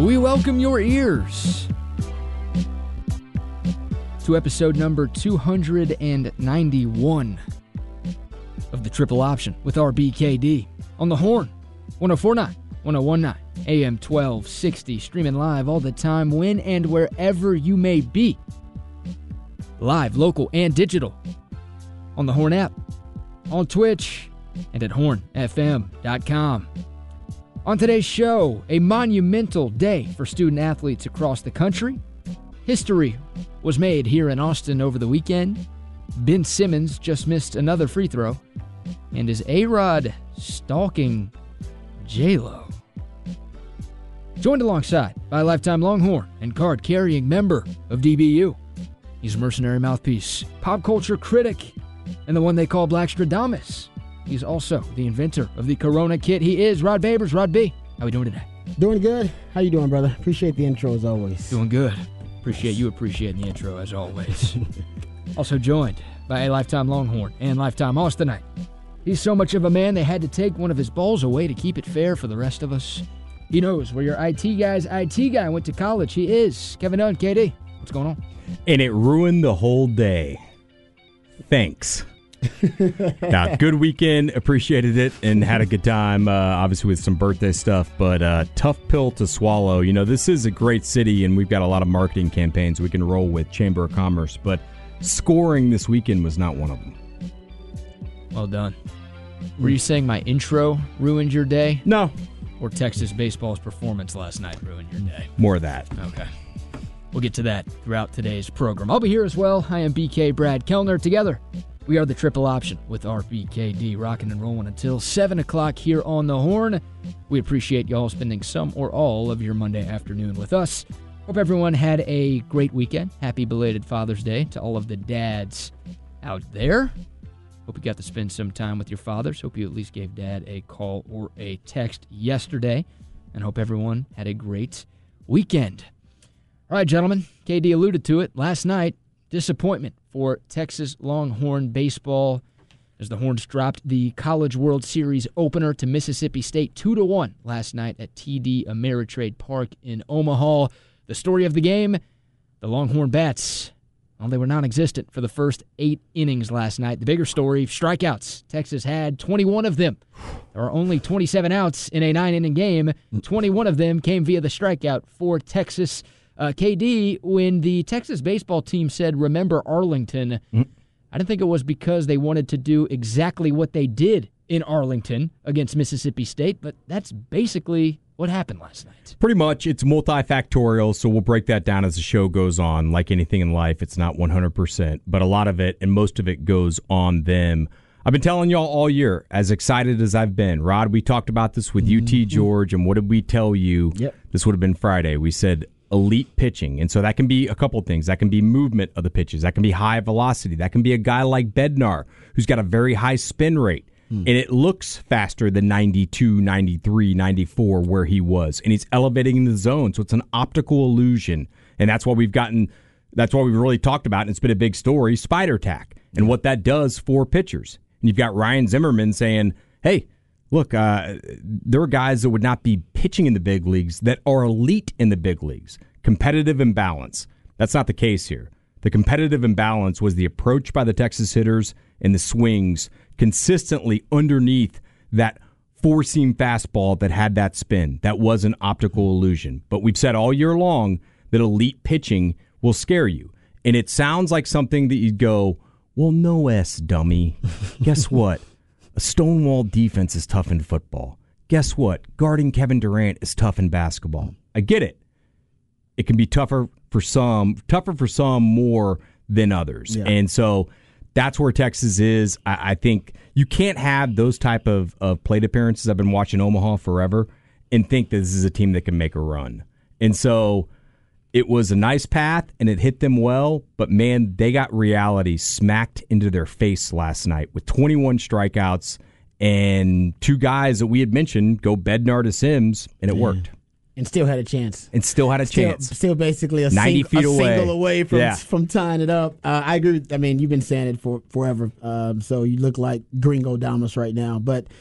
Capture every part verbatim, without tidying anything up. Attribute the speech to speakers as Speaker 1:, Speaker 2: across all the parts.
Speaker 1: we welcome your ears to episode number two hundred ninety-one of the Triple Option with R B K D on the Horn, one oh four point nine, one oh one point nine, A M twelve sixty, streaming live all the time, when and wherever you may be. Live, local, and digital on the Horn app, on Twitch, and at horn f m dot com. On today's show, a monumental day for student athletes across the country. History was made here in Austin over the weekend. Ben Simmons just missed another free throw. And is A-Rod stalking J-Lo? Joined alongside by a lifetime Longhorn and card-carrying member of D B U. He's a mercenary mouthpiece, pop culture critic, and the one they call Blackstradamus. He's also the inventor of the Corona kit. He is Rod Babers. Rod B, how we doing today?
Speaker 2: Doing good. How you doing, brother? Appreciate the intro as always.
Speaker 1: Doing good. Appreciate you appreciating the intro as always. Also joined by a lifetime Longhorn and lifetime Austinite. He's so much of a man they had to take one of his balls away to keep it fair for the rest of us. He knows where your I T guy's I T guy went to college. He is Kevin Dunn. K D, what's going on?
Speaker 3: And it ruined the whole day. Thanks. Now, good weekend. Appreciated it and had a good time, uh, obviously with some birthday stuff, but uh, tough pill to swallow. You know, this is a great city and we've got a lot of marketing campaigns we can roll with, Chamber of Commerce, but scoring this weekend was not one of them.
Speaker 1: Well done. Were you saying my intro ruined your day?
Speaker 3: No.
Speaker 1: Or Texas baseball's performance last night ruined your day?
Speaker 3: More of that.
Speaker 1: Okay. We'll get to that throughout today's program. I'll be here as well. I am B K Brad Kellner. Together, we are the Triple Option with R B K D, rocking and rolling until seven o'clock here on the Horn. We appreciate y'all spending some or all of your Monday afternoon with us. Hope everyone had a great weekend. Happy belated Father's Day to all of the dads out there. Hope you got to spend some time with your fathers. Hope you at least gave Dad a call or a text yesterday. And hope everyone had a great weekend. All right, gentlemen, K D alluded to it last night. Disappointment for Texas Longhorn baseball as the Horns dropped the College World Series opener to Mississippi State two to one last night at T D Ameritrade Park in Omaha. The story of the game, the Longhorn Bats, well, they were non-existent for the first eight innings last night. The bigger story, strikeouts. Texas had twenty-one of them. There are only twenty-seven outs in a nine-inning game. twenty-one of them came via the strikeout for Texas. Uh, K D, when the Texas baseball team said, remember Arlington, mm. I didn't think it was because they wanted to do exactly what they did in Arlington against Mississippi State, but that's basically what happened last night.
Speaker 3: Pretty much. It's multifactorial, so we'll break that down as the show goes on. Like anything in life, it's not one hundred percent, but a lot of it and most of it goes on them. I've been telling y'all all year, as excited as I've been. Rod, we talked about this with mm-hmm. U T George, and what did we tell you?
Speaker 2: Yep.
Speaker 3: This would have been Friday. We said elite pitching. And so that can be a couple of things. That can be movement of the pitches. That can be high velocity. That can be a guy like Bednar, who's got a very high spin rate. Mm. And it looks faster than ninety-two, ninety-three, ninety-four where he was. And he's elevating in the zone. So it's an optical illusion. And that's why we've gotten, that's why we've really talked about, and it's been a big story, Spider Tack, and what that does for pitchers. And you've got Ryan Zimmerman saying, hey, look, uh, there are guys that would not be pitching in the big leagues that are elite in the big leagues. Competitive imbalance. That's not the case here. The competitive imbalance was the approach by the Texas hitters and the swings consistently underneath that four-seam fastball that had that spin. That was an optical illusion. But we've said all year long that elite pitching will scare you. And it sounds like something that you'd go, well, no S, dummy. Guess what? A stonewall defense is tough in football. Guess what? Guarding Kevin Durant is tough in basketball. I get it. It can be tougher for some, tougher for some more than others. Yeah. And so that's where Texas is. I, I think you can't have those type of, of plate appearances. I've been watching Omaha forever and think that this is a team that can make a run. And so it was a nice path, and it hit them well, but, man, they got reality smacked into their face last night with twenty-one strikeouts and two guys that we had mentioned go Bednar to Sims, and it yeah. worked.
Speaker 2: And still had a chance.
Speaker 3: And still had a
Speaker 2: still,
Speaker 3: chance.
Speaker 2: Still basically a,
Speaker 3: ninety
Speaker 2: sing,
Speaker 3: feet
Speaker 2: a
Speaker 3: away.
Speaker 2: single away from
Speaker 3: yeah.
Speaker 2: from tying it up. Uh, I agree. With, I mean, you've been saying it for forever, um, so you look like Gringo Damas right now. But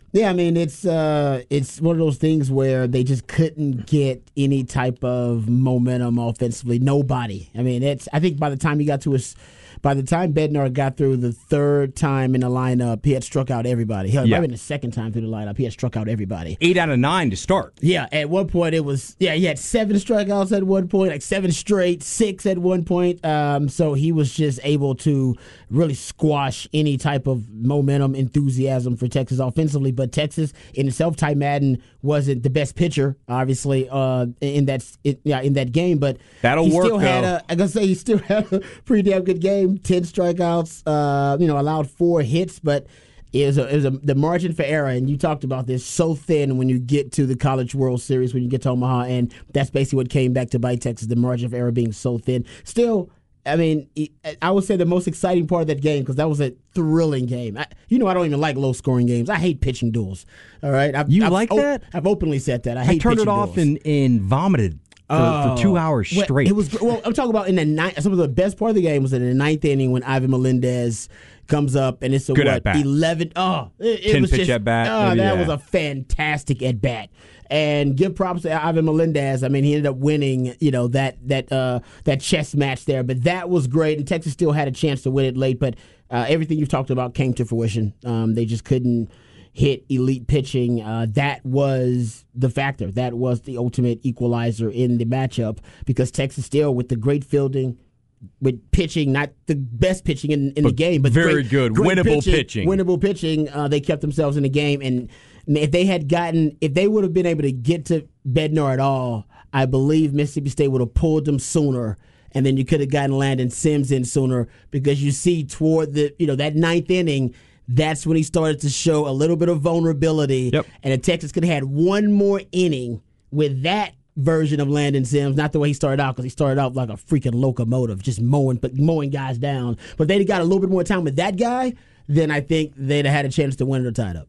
Speaker 2: Yeah, I mean it's uh, it's one of those things where they just couldn't get any type of momentum offensively. Nobody. I mean, it's. I think by the time he got to his, by the time Bednar got through the third time in the lineup, he had struck out everybody. Hell, it
Speaker 3: Yeah.
Speaker 2: might have been the second time through the lineup, he had struck out everybody.
Speaker 3: Eight out of nine to start.
Speaker 2: Yeah, at one point it was. Yeah, he had seven strikeouts at one point, like seven straight, six at one point. Um, so he was just able to really squash any type of momentum, enthusiasm for Texas offensively. But Texas in itself, Ty Madden wasn't the best pitcher, obviously, uh, in that in, yeah, in that game. But
Speaker 3: That'll
Speaker 2: he
Speaker 3: work,
Speaker 2: still had
Speaker 3: though.
Speaker 2: a. I gotta say, he still had a pretty damn good game. Ten strikeouts, uh, you know, allowed four hits, but it was, a, it was a, the margin for error. And you talked about this, so thin when you get to the College World Series, when you get to Omaha, and that's basically what came back to bite Texas. The margin of error being so thin. Still, I mean, I would say the most exciting part of that game, because that was a thrilling game. I, you know, I don't even like low-scoring games. I hate pitching duels. All right, I've,
Speaker 3: You
Speaker 2: I've,
Speaker 3: like
Speaker 2: op-
Speaker 3: that?
Speaker 2: I've openly said that. I
Speaker 3: I
Speaker 2: hate
Speaker 3: turned it
Speaker 2: pitching
Speaker 3: off
Speaker 2: duels.
Speaker 3: and, and vomited for,
Speaker 2: Oh.
Speaker 3: for two hours
Speaker 2: Well,
Speaker 3: straight.
Speaker 2: It was well. I'm talking about in the ninth. Some of the best part of the game was in the ninth inning when Ivan Melendez comes up and it's a
Speaker 3: Good
Speaker 2: what
Speaker 3: at bat.
Speaker 2: eleven. Oh, it, it
Speaker 3: ten
Speaker 2: was
Speaker 3: pitch
Speaker 2: just,
Speaker 3: at bat,
Speaker 2: Oh,
Speaker 3: maybe,
Speaker 2: that
Speaker 3: yeah.
Speaker 2: was a fantastic at bat. And give props to Ivan Melendez. I mean, he ended up winning, you know, that that uh, that chess match there. But that was great, and Texas still had a chance to win it late. But uh, everything you've talked about came to fruition. Um, they just couldn't hit elite pitching. Uh, that was the factor. That was the ultimate equalizer in the matchup, because Texas still, with the great fielding, with pitching, not the best pitching in, in the game, but
Speaker 3: very
Speaker 2: great,
Speaker 3: good,
Speaker 2: great
Speaker 3: winnable pitching.
Speaker 2: Winnable pitching. Uh, they kept themselves in the game, and if they had gotten, if they would have been able to get to Bednar at all, I believe Mississippi State would have pulled them sooner. And then you could have gotten Landon Sims in sooner, because you see toward the, you know, that ninth inning, that's when he started to show a little bit of vulnerability.
Speaker 3: Yep.
Speaker 2: And if Texas could have had one more inning with that version of Landon Sims, not the way he started out, because he started out like a freaking locomotive, just mowing, but mowing guys down. But if they'd got a little bit more time with that guy, then I think they'd have had a chance to win it or tie it up.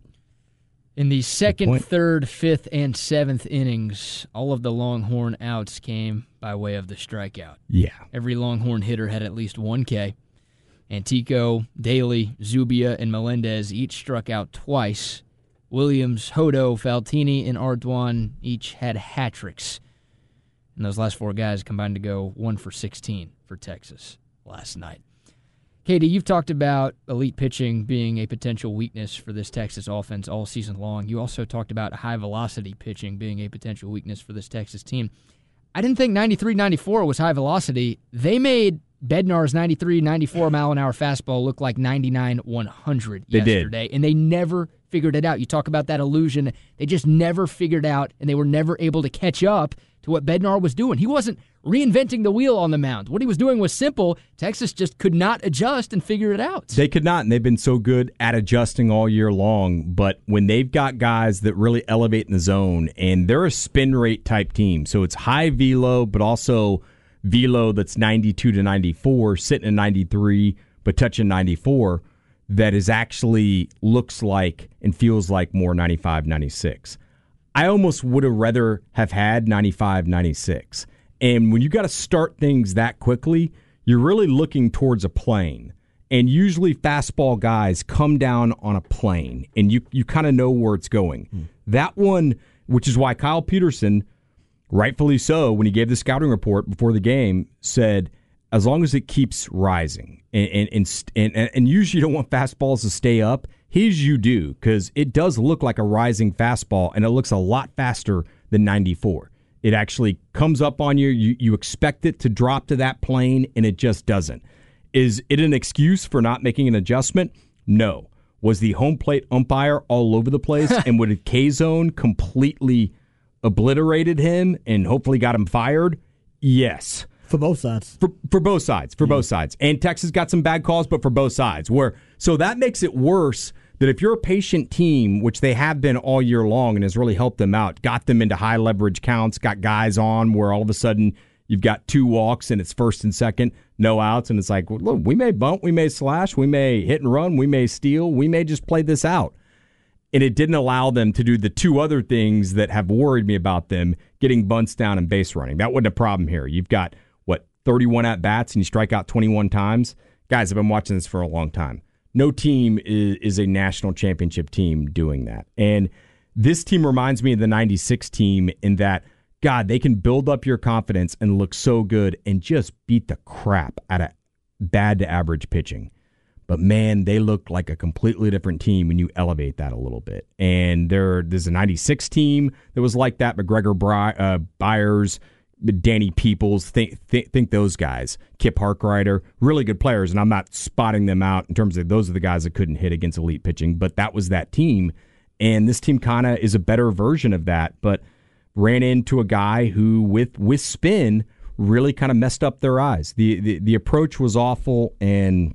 Speaker 1: In the second,
Speaker 3: point.
Speaker 1: third, fifth, and seventh innings, all of the Longhorn outs came by way of the strikeout.
Speaker 3: yeah.
Speaker 1: Every Longhorn hitter had at least one K. Antico, Daly, Zubia, and Melendez each struck out twice. Williams, Hodo, Faltini, and Ardoin each had hat tricks. And those last four guys combined to go one for sixteen for Texas last night. Katie, you've talked about elite pitching being a potential weakness for this Texas offense all season long. You also talked about high-velocity pitching being a potential weakness for this Texas team. I didn't think ninety-three ninety-four was high velocity. They made Bednar's ninety-three ninety-four mile an hour fastball look like ninety-nine one hundred
Speaker 3: They did.
Speaker 1: yesterday, and they never figured it out. You talk about that illusion. They just never figured out, and they were never able to catch up to what Bednar was doing. He wasn't reinventing the wheel on the mound. What he was doing was simple. Texas just could not adjust and figure it out.
Speaker 3: They could not, and they've been so good at adjusting all year long. But when they've got guys that really elevate in the zone, and they're a spin rate type team, so it's high velo, but also velo that's ninety-two to ninety-four, sitting at ninety-three, but touching ninety-four, that is actually looks like and feels like more ninety-five, ninety-six. I almost would have rather have had ninety-five, ninety-six. And when you got to start things that quickly, you're really looking towards a plane. And usually fastball guys come down on a plane, and you, you kind of know where it's going. Mm. That one, which is why Kyle Peterson, rightfully so, when he gave the scouting report before the game, said, as long as it keeps rising, and and and, and, and usually you don't want fastballs to stay up, his you do, because it does look like a rising fastball, and it looks a lot faster than ninety-four. It actually comes up on you. You you expect it to drop to that plane, and it just doesn't. Is it an excuse for not making an adjustment? No. Was the home plate umpire all over the place, and would a K-zone completely obliterated him and hopefully got him fired? Yes.
Speaker 2: For both sides.
Speaker 3: For for both sides. For yeah. both sides. And Texas got some bad calls, but for both sides. Where so that makes it worse that if you're a patient team, which they have been all year long and has really helped them out, got them into high leverage counts, got guys on where all of a sudden you've got two walks and it's first and second, no outs, and it's like, well, look, we may bunt, we may slash, we may hit and run, we may steal, we may just play this out. And it didn't allow them to do the two other things that have worried me about them, getting bunts down and base running. That wasn't a problem here. You've got, what, thirty-one at-bats and you strike out twenty-one times? Guys, I've been watching this for a long time. No team is, is a national championship team doing that. And this team reminds me of the ninety-six team in that, God, they can build up your confidence and look so good and just beat the crap out of bad to average pitching. But, man, they look like a completely different team when you elevate that a little bit. And there, there's a ninety-six team that was like that. McGregor Bry, uh, Byers, Danny Peoples, think, think think those guys. Kip Harkrider, really good players. And I'm not spotting them out in terms of those are the guys that couldn't hit against elite pitching. But that was that team. And this team kind of is a better version of that. But ran into a guy who, with with spin, really kind of messed up their eyes. The, the, the approach was awful and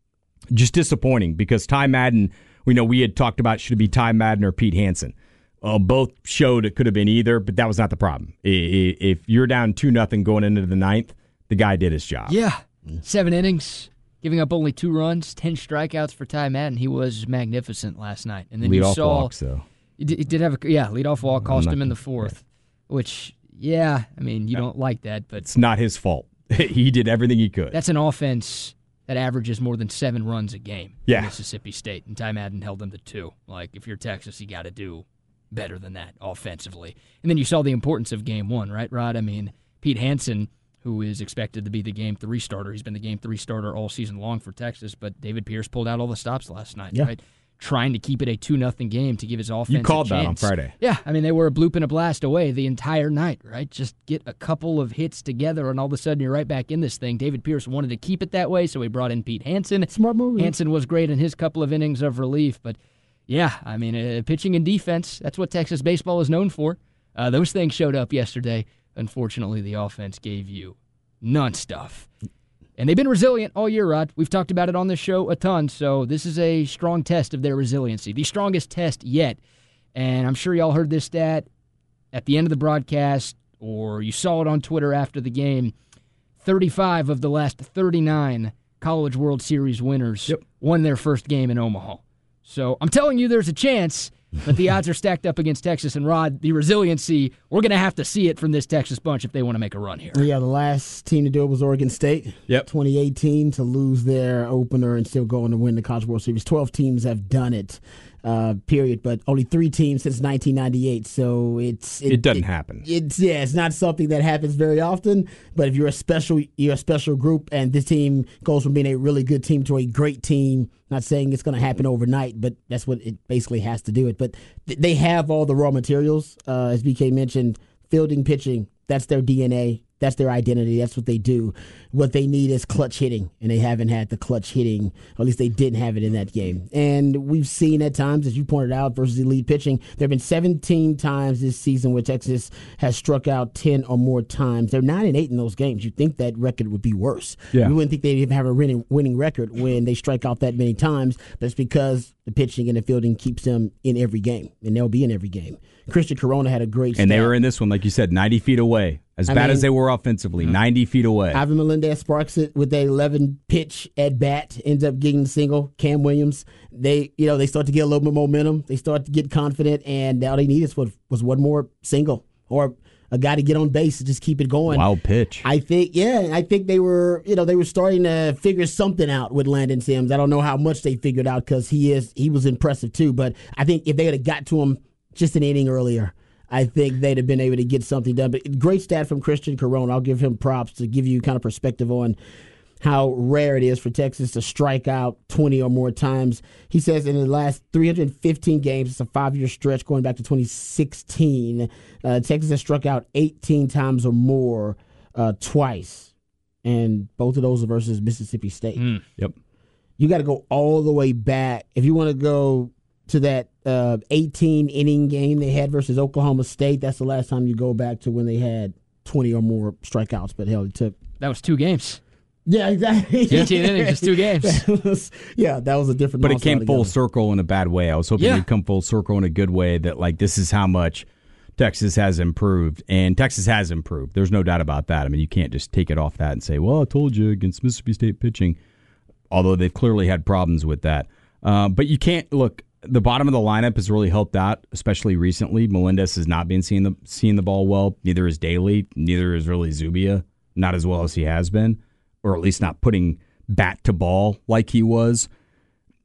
Speaker 3: just disappointing because Ty Madden, we know we had talked about should it be Ty Madden or Pete Hansen. Uh, both showed it could have been either, but that was not the problem. If you're down two nothing going into the ninth, the guy did his job.
Speaker 1: Yeah, seven innings, giving up only two runs, ten strikeouts for Ty Madden. He was magnificent last night. And then
Speaker 3: lead
Speaker 1: you
Speaker 3: off
Speaker 1: saw
Speaker 3: walks though.
Speaker 1: He did, he did have a yeah lead off walk, cost
Speaker 3: not,
Speaker 1: him in the fourth, yeah. which yeah, I mean you no, don't like that, but
Speaker 3: it's not his fault. He did everything he could.
Speaker 1: That's an offense that averages more than seven runs a game.
Speaker 3: Yeah.
Speaker 1: in Mississippi State, and Ty Madden held them to two. Like if you're Texas, you got to do better than that offensively. And then you saw the importance of game one, right, Rod? I mean, Pete Hansen, who is expected to be the game three starter, he's been the game three starter all season long for Texas, but David Pierce pulled out all the stops last night, yeah. right? Trying to keep it a two nothing game to give his offense a chance.
Speaker 3: You called that on Friday.
Speaker 1: Yeah, I mean, they were a bloop and a blast away the entire night, right? Just get a couple of hits together, and all of a sudden you're right back in this thing. David Pierce wanted to keep it that way, so he brought in Pete Hansen.
Speaker 2: Smart move.
Speaker 1: Hansen was great in his couple of innings of relief, but yeah, I mean, uh, pitching and defense, that's what Texas baseball is known for. Uh, those things showed up yesterday. Unfortunately, the offense gave you none stuff. And they've been resilient all year, Rod. We've talked about it on this show a ton, so this is a strong test of their resiliency, the strongest test yet. And I'm sure y'all heard this stat at the end of the broadcast, or you saw it on Twitter after the game. thirty-five of the last thirty-nine College World Series winners
Speaker 3: yep.
Speaker 1: won their first game in Omaha. So I'm telling you there's a chance, but the odds are stacked up against Texas. And, Rod, the resiliency, we're going to have to see it from this Texas bunch if they want to make a run here.
Speaker 2: Yeah, the last team to do it was Oregon State.
Speaker 3: Yep.
Speaker 2: twenty eighteen to lose their opener and still go on to win the College World Series. twelve teams have done it, uh, period, but only three teams since nineteen ninety-eight. So it's
Speaker 3: it, it doesn't
Speaker 2: it,
Speaker 3: happen.
Speaker 2: It's yeah, it's not something that happens very often. But if you're a special, you're a special group, and this team goes from being a really good team to a great team. Not saying it's going to happen overnight, but that's what it basically has to do it. But th- they have all the raw materials, uh, as B K mentioned, fielding, pitching. That's their D N A. That's their identity. That's what they do. What they need is clutch hitting, and they haven't had the clutch hitting, or at least they didn't have it in that game. And we've seen at times, as you pointed out, versus elite pitching, there have been seventeen times this season where Texas has struck out ten or more times. They're nine and eight in those games. You'd think that record would be worse.
Speaker 3: Yeah.
Speaker 2: You wouldn't think they'd even have a winning, winning record when they strike out that many times, but it's because the pitching and the fielding keeps them in every game, and they'll be in every game. Christian Corona had a great
Speaker 3: And
Speaker 2: stat.
Speaker 3: they were in this one, like you said, ninety feet away. As I bad mean, as they were offensively, mm-hmm. ninety feet away.
Speaker 2: Ivan Melendez sparks it with that eleven pitch at bat, ends up getting the single. Cam Williams, they you know they start to get a little bit momentum. They start to get confident, and all they needed was was one more single or a guy to get on base to just keep it going.
Speaker 3: Wild pitch.
Speaker 2: I think, yeah, I think they were, you know, they were starting to figure something out with Landon Sims. I don't know how much they figured out because he is he was impressive too. But I think if they had got to him just an inning earlier, I think they'd have been able to get something done. But great stat from Christian Corona. I'll give him props to give you kind of perspective on how rare it is for Texas to strike out twenty or more times. He says in the last three hundred fifteen games, it's a five-year stretch going back to twenty sixteen, uh, Texas has struck out eighteen times or more uh, twice. And both of those are versus Mississippi State.
Speaker 3: Mm, yep.
Speaker 2: You got to go all the way back. If you want to go to that uh, eighteen-inning game they had versus Oklahoma State, that's the last time you go back to when they had twenty or more strikeouts. But hell, it took...
Speaker 1: That was two games.
Speaker 2: Yeah, exactly.
Speaker 1: eighteen innings, just two games.
Speaker 2: That was, yeah, that was a different.
Speaker 3: But it came
Speaker 2: altogether.
Speaker 3: full circle in a bad way. I was hoping
Speaker 1: yeah.
Speaker 3: it'd come full circle in a good way. That like this is how much Texas has improved, and Texas has improved. There's no doubt about that. I mean, you can't just take it off that and say, "Well, I told you against Mississippi State pitching," although they've clearly had problems with that. Uh, but you can't look. The bottom of the lineup has really helped out, especially recently. Melendez has not been seeing the seeing the ball well. Neither is Daly. Neither is really Zubia. Not as well as he has been. Or at least not putting bat to ball like he was.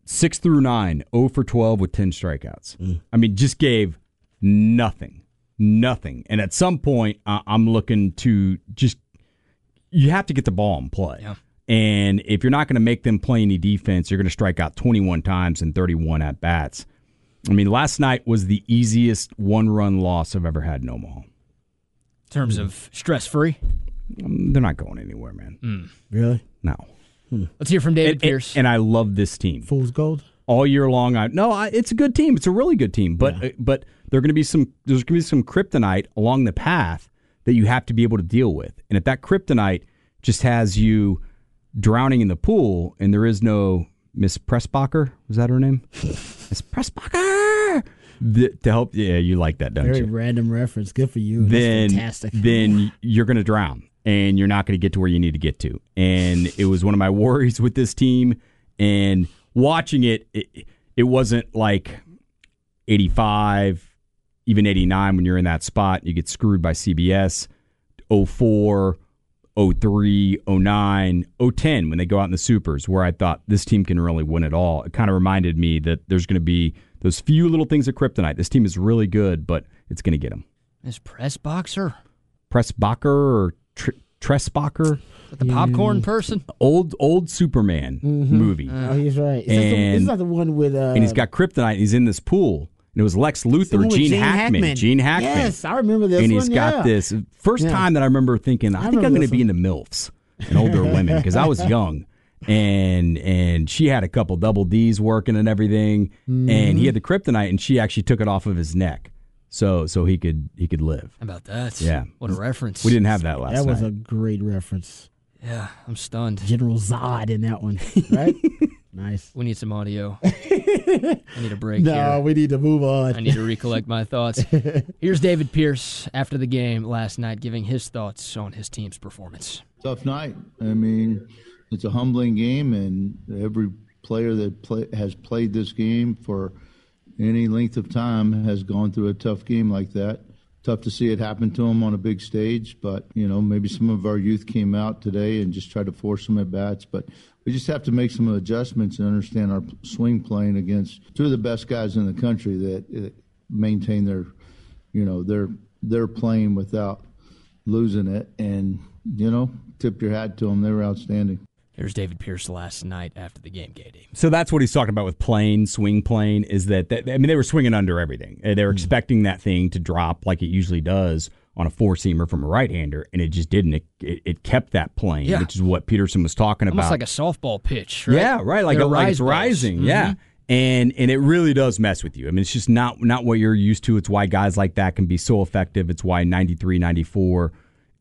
Speaker 3: six through nine, zero for twelve with ten strikeouts. Mm. I mean, just gave nothing, nothing. And at some point, uh, I'm looking to just, you have to get the ball in play.
Speaker 1: Yeah.
Speaker 3: And if you're not going to make them play any defense, you're going to strike out twenty-one times and thirty-one at bats. I mean, last night was the easiest one-run loss I've ever had in Omaha.
Speaker 1: In terms mm. of stress-free?
Speaker 3: Um, they're not going anywhere, man.
Speaker 2: Mm. Really?
Speaker 3: No.
Speaker 2: Hmm.
Speaker 1: Let's hear from David
Speaker 3: and,
Speaker 1: Pierce.
Speaker 3: And, and I love this team.
Speaker 2: Fool's gold?
Speaker 3: All year long. I, no, I, it's a good team. It's a really good team. But yeah. but there are going to be some there's going to be some kryptonite along the path that you have to be able to deal with. And if that kryptonite just has you drowning in the pool, and there is no Miss Pressbacher, was that her name? Miss Pressbacher, the, to help. Yeah, you like that, don't
Speaker 2: Very
Speaker 3: you?
Speaker 2: Very random reference. Good for you.
Speaker 3: Then,
Speaker 2: That's fantastic.
Speaker 3: Then you're going to drown, and you're not going to get to where you need to get to. And it was one of my worries with this team. And watching it, it, it wasn't like eighty-five, even eighty-nine when you're in that spot. You get screwed by C B S. oh four oh three, oh nine, oh ten when they go out in the Supers, where I thought this team can really win it all. It kind of reminded me that there's going to be those few little things of kryptonite. This team is really good, but it's going to get them.
Speaker 1: Is Pressboxer?
Speaker 3: Pressbacher or Tr- Tressbacher?
Speaker 1: The popcorn person?
Speaker 3: Old old Superman
Speaker 2: mm-hmm.
Speaker 3: movie.
Speaker 2: Oh, he's right. Is
Speaker 3: and,
Speaker 2: this not the one with... Uh,
Speaker 3: and he's got kryptonite, and he's in this pool. And it was Lex Luthor, Gene, Gene Hackman. Hackman. Gene Hackman.
Speaker 2: Yes, I remember this
Speaker 3: And he's
Speaker 2: one,
Speaker 3: got
Speaker 2: yeah.
Speaker 3: this. First yeah. time that I remember thinking, I, I think I'm going to be into MILFs and older women, because I was young. And and she had a couple double D's working and everything. Mm-hmm. And he had the kryptonite, and she actually took it off of his neck. So so he could he could live.
Speaker 1: How about that?
Speaker 3: Yeah.
Speaker 1: What a reference.
Speaker 3: We didn't have that last night.
Speaker 2: That was night. a great reference.
Speaker 1: Yeah, I'm stunned.
Speaker 2: General Zod in that one, right? Nice.
Speaker 1: We need some audio. I need a break
Speaker 2: no,
Speaker 1: here.
Speaker 2: No, we need to move on.
Speaker 1: I need to recollect my thoughts. Here's David Pierce after the game last night giving his thoughts on his team's performance.
Speaker 4: Tough night. I mean, it's a humbling game, and every player that play, has played this game for any length of time has gone through a tough game like that. Tough to see it happen to them on a big stage, but, you know, maybe some of our youth came out today and just tried to force some at-bats. But we just have to make some adjustments and understand our swing playing against two of the best guys in the country that uh, maintain their, you know, their their playing without losing it. And, you know, tip your hat to them. They were outstanding.
Speaker 1: Here's David Pierce last night after the game, K D.
Speaker 3: So that's what he's talking about with playing, swing playing, is that, that I mean, they were swinging under everything. They were mm. expecting that thing to drop like it usually does on a four-seamer from a right-hander, and it just didn't. It, it, it kept that plane,
Speaker 1: yeah.
Speaker 3: which is what Peterson was talking
Speaker 1: Almost
Speaker 3: about.
Speaker 1: like a softball pitch, right?
Speaker 3: Yeah, right, like, a, like it's rising, mm-hmm. yeah. And and it really does mess with you. I mean, it's just not, not what you're used to. It's why guys like that can be so effective. It's why ninety-three, ninety-four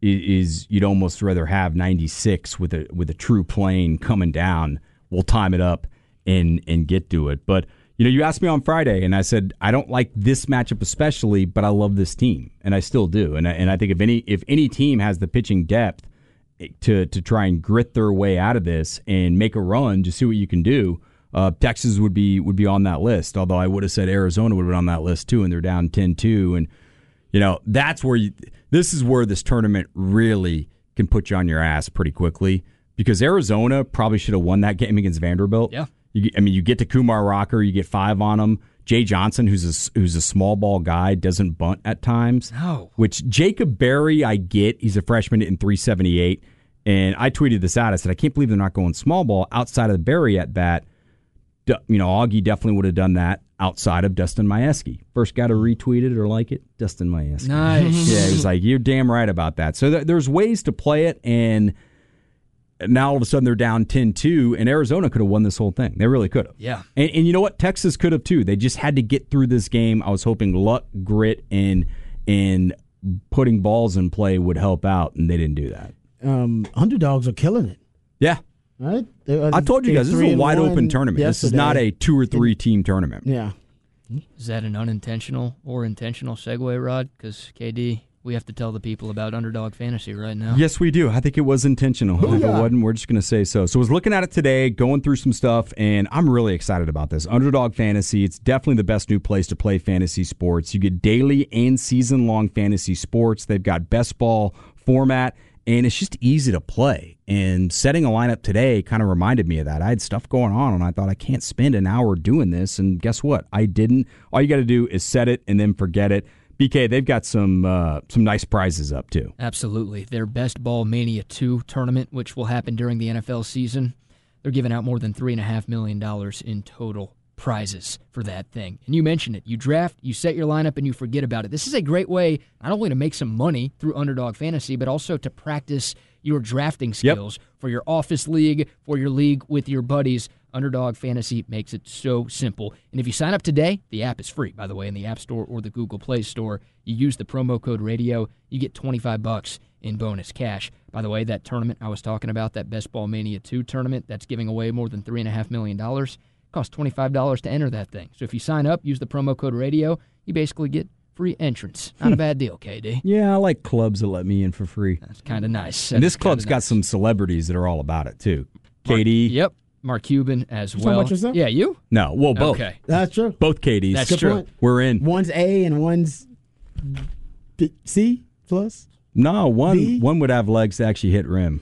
Speaker 3: is you'd almost rather have ninety-six with a with a true plane coming down. We'll time it up and and get to it. But you know, you asked me on Friday, and I said I don't like this matchup especially, but I love this team, and I still do. And I, and I think if any if any team has the pitching depth to to try and grit their way out of this and make a run, just see what you can do. Uh, Texas would be would be on that list. Although I would have said Arizona would have been on that list too, and they're down ten two. And you know, that's where you. This is where this tournament really can put you on your ass pretty quickly, because Arizona probably should have won that game against Vanderbilt.
Speaker 1: Yeah,
Speaker 3: you, I mean, you get to Kumar Rocker, you get five on him. Jay Johnson, who's a, who's a small ball guy, doesn't bunt at times.
Speaker 1: No. Which
Speaker 3: Jacob Berry, I get. He's a freshman in three seventy-eight, and I tweeted this out. I said, I can't believe they're not going small ball outside of the Berry at bat. You know, Augie definitely would have done that outside of Dustin Majewski. First guy to retweet it or like it, Dustin Majewski.
Speaker 1: Nice.
Speaker 3: Yeah, he was like, you're damn right about that. So th- there's ways to play it, and now all of a sudden they're down ten two, and Arizona could have won this whole thing. They really could have.
Speaker 1: Yeah.
Speaker 3: And, and you know what? Texas could have too. They just had to get through this game. I was hoping luck, grit, and and putting balls in play would help out, and they didn't do that.
Speaker 2: Um, underdogs are killing it.
Speaker 3: Yeah.
Speaker 2: Right?
Speaker 3: I told you guys, this is a wide-open tournament.
Speaker 2: Yesterday.
Speaker 3: This is not a two- or three-team tournament.
Speaker 2: Yeah.
Speaker 1: Is that an unintentional or intentional segue, Rod? Because, K D, we have to tell the people about Underdog Fantasy right now.
Speaker 3: Yes, we do. I think it was intentional.
Speaker 2: Oh,
Speaker 3: if
Speaker 2: yeah.
Speaker 3: it wasn't, we're just going to say so. So I was looking at it today, going through some stuff, and I'm really excited about this. Underdog Fantasy, it's definitely the best new place to play fantasy sports. You get daily and season-long fantasy sports. They've got best ball format, and it's just easy to play. And setting a lineup today kind of reminded me of that. I had stuff going on, and I thought I can't spend an hour doing this, and guess what? I didn't. All you got to do is set it and then forget it. B K, they've got some uh, some nice prizes up, too.
Speaker 1: Absolutely. Their Best Ball Mania two tournament, which will happen during the N F L season, they're giving out more than three point five million dollars in total prizes for that thing. And you mentioned it. You draft, you set your lineup, and you forget about it. This is a great way not only to make some money through Underdog Fantasy, but also to practice your drafting skills yep. for your office league, for your league with your buddies. Underdog Fantasy makes it so simple. And if you sign up today, the app is free, by the way, in the App Store or the Google Play Store. You use the promo code radio, you get twenty-five bucks in bonus cash. By the way, that tournament I was talking about, that Best Ball Mania two tournament, that's giving away more than three point five million dollars. It costs twenty-five dollars to enter that thing. So if you sign up, use the promo code radio, you basically get free entrance. Not
Speaker 3: hmm.
Speaker 1: a bad deal, K D.
Speaker 3: Yeah, I like clubs that let me in for free.
Speaker 1: That's kind of nice.
Speaker 3: And this club's
Speaker 1: nice.
Speaker 3: got some celebrities that are all about it, too. K D.
Speaker 1: Mark, yep. Mark Cuban as
Speaker 2: You
Speaker 1: well.
Speaker 2: talking about yourself?
Speaker 1: Yeah, you?
Speaker 3: No, well, both.
Speaker 1: Okay.
Speaker 2: That's true.
Speaker 3: Both K Ds.
Speaker 1: That's
Speaker 2: Good
Speaker 1: true.
Speaker 2: point.
Speaker 3: We're in.
Speaker 2: One's A and one's B- C plus.
Speaker 3: No, one
Speaker 2: B?
Speaker 3: one would have legs to actually hit rim.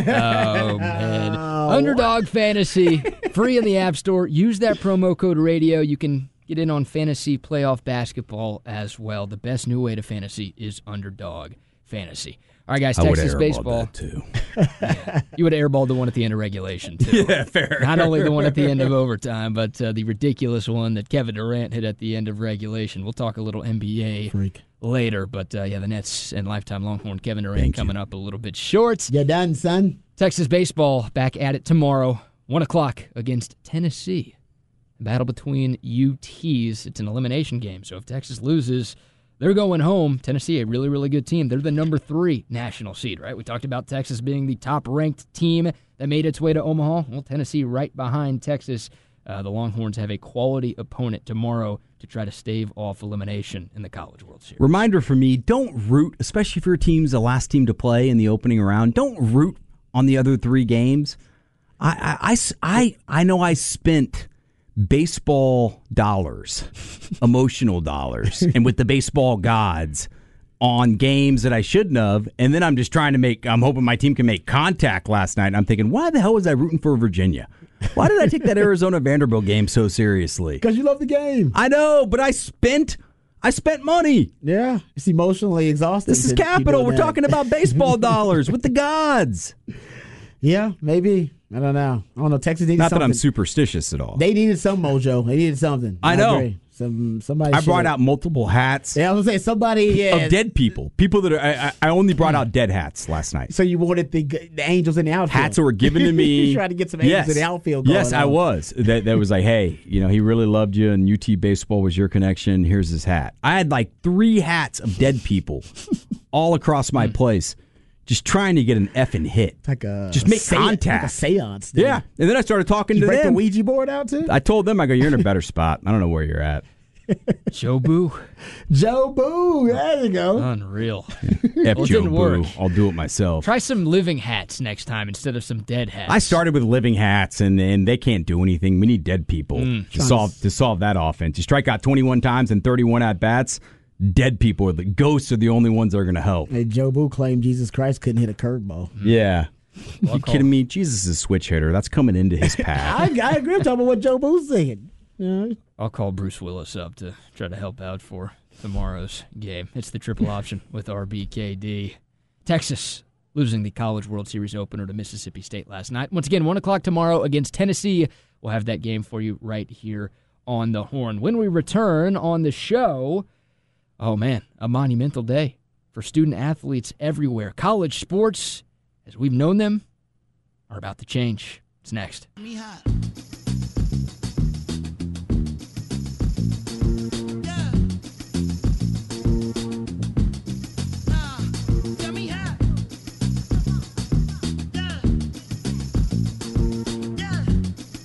Speaker 1: Oh, man. Underdog Fantasy, free in the App Store. Use that promo code radio. You can get in on fantasy playoff basketball as well. The best new way to fantasy is Underdog Fantasy. All right, guys,
Speaker 3: I would
Speaker 1: Texas
Speaker 3: airball
Speaker 1: baseball.
Speaker 3: that too.
Speaker 1: Yeah. You would airball the one at the end of regulation, too.
Speaker 3: Yeah, fair.
Speaker 1: Not only the one at the end of overtime, but uh, the ridiculous one that Kevin Durant hit at the end of regulation. We'll talk a little N B A
Speaker 2: Freak.
Speaker 1: later, but uh, yeah, the Nets and lifetime Longhorn Kevin Durant
Speaker 3: Thank
Speaker 1: coming
Speaker 3: you.
Speaker 1: up a little bit short.
Speaker 2: You're done, son.
Speaker 1: Texas baseball back at it tomorrow, one o'clock against Tennessee. A battle between U Ts. It's an elimination game, so if Texas loses, they're going home. Tennessee, a really, really good team. They're the number three national seed, right? We talked about Texas being the top-ranked team that made its way to Omaha. Well, Tennessee right behind Texas. Uh, the Longhorns have a quality opponent tomorrow to try to stave off elimination in the College World Series.
Speaker 3: Reminder for me, don't root, especially if your team's the last team to play in the opening round, don't root on the other three games. I, I, I, I, I know I spent baseball dollars, emotional dollars, and with the baseball gods on games that I shouldn't have, and then I'm just trying to make, I'm hoping my team can make contact last night, and I'm thinking, why the hell was I rooting for Virginia? Why did I take that Arizona Vanderbilt game so seriously?
Speaker 2: Because you love the game.
Speaker 3: I know, but I spent I spent money.
Speaker 2: Yeah. It's emotionally exhausting.
Speaker 3: This is
Speaker 2: to keep
Speaker 3: capital.
Speaker 2: doing
Speaker 3: We're
Speaker 2: that.
Speaker 3: talking about baseball dollars with the gods.
Speaker 2: Yeah, maybe. I don't know. I don't know. Texas needed
Speaker 3: Not
Speaker 2: something.
Speaker 3: that I'm superstitious at all.
Speaker 2: They needed some mojo. They needed something.
Speaker 3: I know.
Speaker 2: agree. Some somebody.
Speaker 3: I brought
Speaker 2: should've-
Speaker 3: out multiple hats
Speaker 2: Yeah, I was gonna say somebody. Yeah.
Speaker 3: of dead people. People that are. I, I only brought out dead hats last night.
Speaker 2: So you wanted the the angels in the outfield.
Speaker 3: Hats that were given to me.
Speaker 2: You tried to get some angels
Speaker 3: yes.
Speaker 2: in the outfield going
Speaker 3: Yes, I
Speaker 2: on.
Speaker 3: was. That that was like, hey, you know, he really loved you, and U T baseball was your connection. Here's his hat. I had like three hats of dead people all across my place, just trying to get an effing hit.
Speaker 2: Like a
Speaker 3: Just make
Speaker 2: seance-
Speaker 3: contact.
Speaker 2: Like a seance. Dude.
Speaker 3: Yeah, and then I started talking
Speaker 2: Did you
Speaker 3: to
Speaker 2: break
Speaker 3: them.
Speaker 2: the Ouija board out too?
Speaker 3: I told them, I go, you're in a better spot. I don't know where you're at.
Speaker 1: Joe Boo,
Speaker 2: Joe Boo. There you go.
Speaker 1: unreal.
Speaker 3: F
Speaker 1: Well, it
Speaker 3: Joe
Speaker 1: didn't
Speaker 3: Boo.
Speaker 1: work.
Speaker 3: I'll do it myself.
Speaker 1: Try some living hats next time instead of some dead hats.
Speaker 3: I started with living hats, and, and they can't do anything. We need dead people
Speaker 1: Mm.
Speaker 3: to solve to solve that offense. You strike out twenty-one times and thirty-one at bats. Dead people, are the ghosts are the only ones that are going to help.
Speaker 2: Hey, Joe Boo claimed Jesus Christ couldn't hit a curveball.
Speaker 3: Yeah.
Speaker 1: Well,
Speaker 3: you kidding me? Jesus is a switch hitter. That's coming into his path.
Speaker 2: I, I agree. I'm talking about what Joe Boo's saying. You know?
Speaker 1: I'll call Bruce Willis up to try to help out for tomorrow's game. It's the triple option with R B K D. Texas losing the College World Series opener to Mississippi State last night. Once again, one o'clock tomorrow against Tennessee. We'll have that game for you right here on the Horn. When we return on the show, oh man, a monumental day for student athletes everywhere. College sports, as we've known them, are about to change. It's next.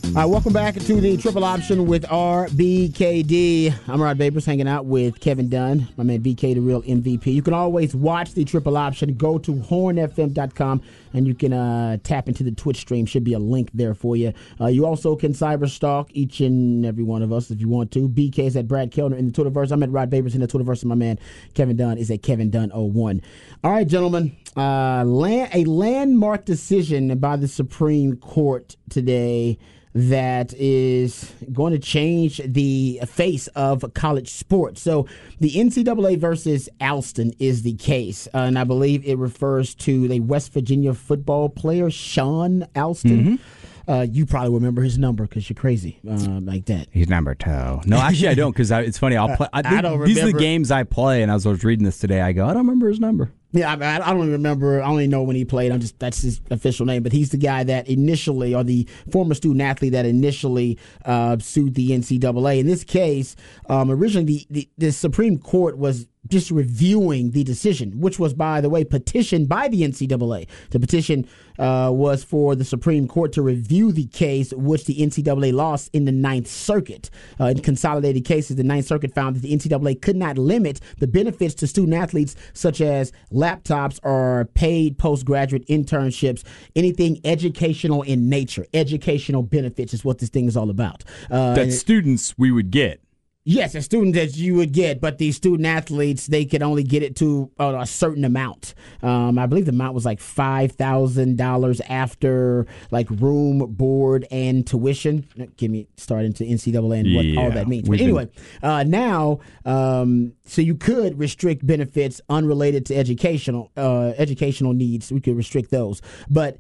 Speaker 2: All right, welcome back to the Triple Option with R B K D. I'm Rod Babers, hanging out with Kevin Dunn, my man B K, the real M V P. You can always watch the Triple Option. Go to horn f m dot com, and you can uh, tap into the Twitch stream. Should be a link there for you. Uh, you also can cyber stalk each and every one of us if you want to. B K is at Brad Kellner in the Twitterverse. I'm at Rod Babers in the Twitterverse, and my man Kevin Dunn is at Kevin Dunn oh one. All right, gentlemen. Uh, land, a landmark decision by the Supreme Court today that is going to change the face of college sports. So the N C double A versus Alston is the case, uh, and I believe it refers to the West Virginia football player, Sean Alston. Mm-hmm. Uh, you probably remember his number because you're crazy uh, like that.
Speaker 3: He's number two. No, actually, I don't because it's funny. I'll play. I,
Speaker 2: I don't
Speaker 3: these
Speaker 2: remember.
Speaker 3: are the games I play, and as I was reading this today, I go, I don't remember his number.
Speaker 2: Yeah, I, I don't even remember. I only know when he played. I'm just that's his official name. But he's the guy that initially, or the former student athlete that initially uh, sued the N C double A. In this case, um, originally the, the, the Supreme Court was just reviewing the decision, which was, by the way, petitioned by the N C double A. The petition uh, was for the Supreme Court to review the case, which the N C double A lost in the Ninth Circuit. Uh, in consolidated cases, the Ninth Circuit found that the N C double A could not limit the benefits to student athletes, such as laptops or paid postgraduate internships, anything educational in nature. Educational benefits is what this thing is all about. Uh,
Speaker 3: that students we would get.
Speaker 2: Yes, a student that you would get, but these student athletes, they could only get it to uh, a certain amount. Um, I believe the amount was like five thousand dollars after like room, board, and tuition. Get me started into N C double A and what
Speaker 3: yeah,
Speaker 2: all that means. But anyway, been... uh, now, um, so you could restrict benefits unrelated to educational uh, educational needs. We could restrict those. But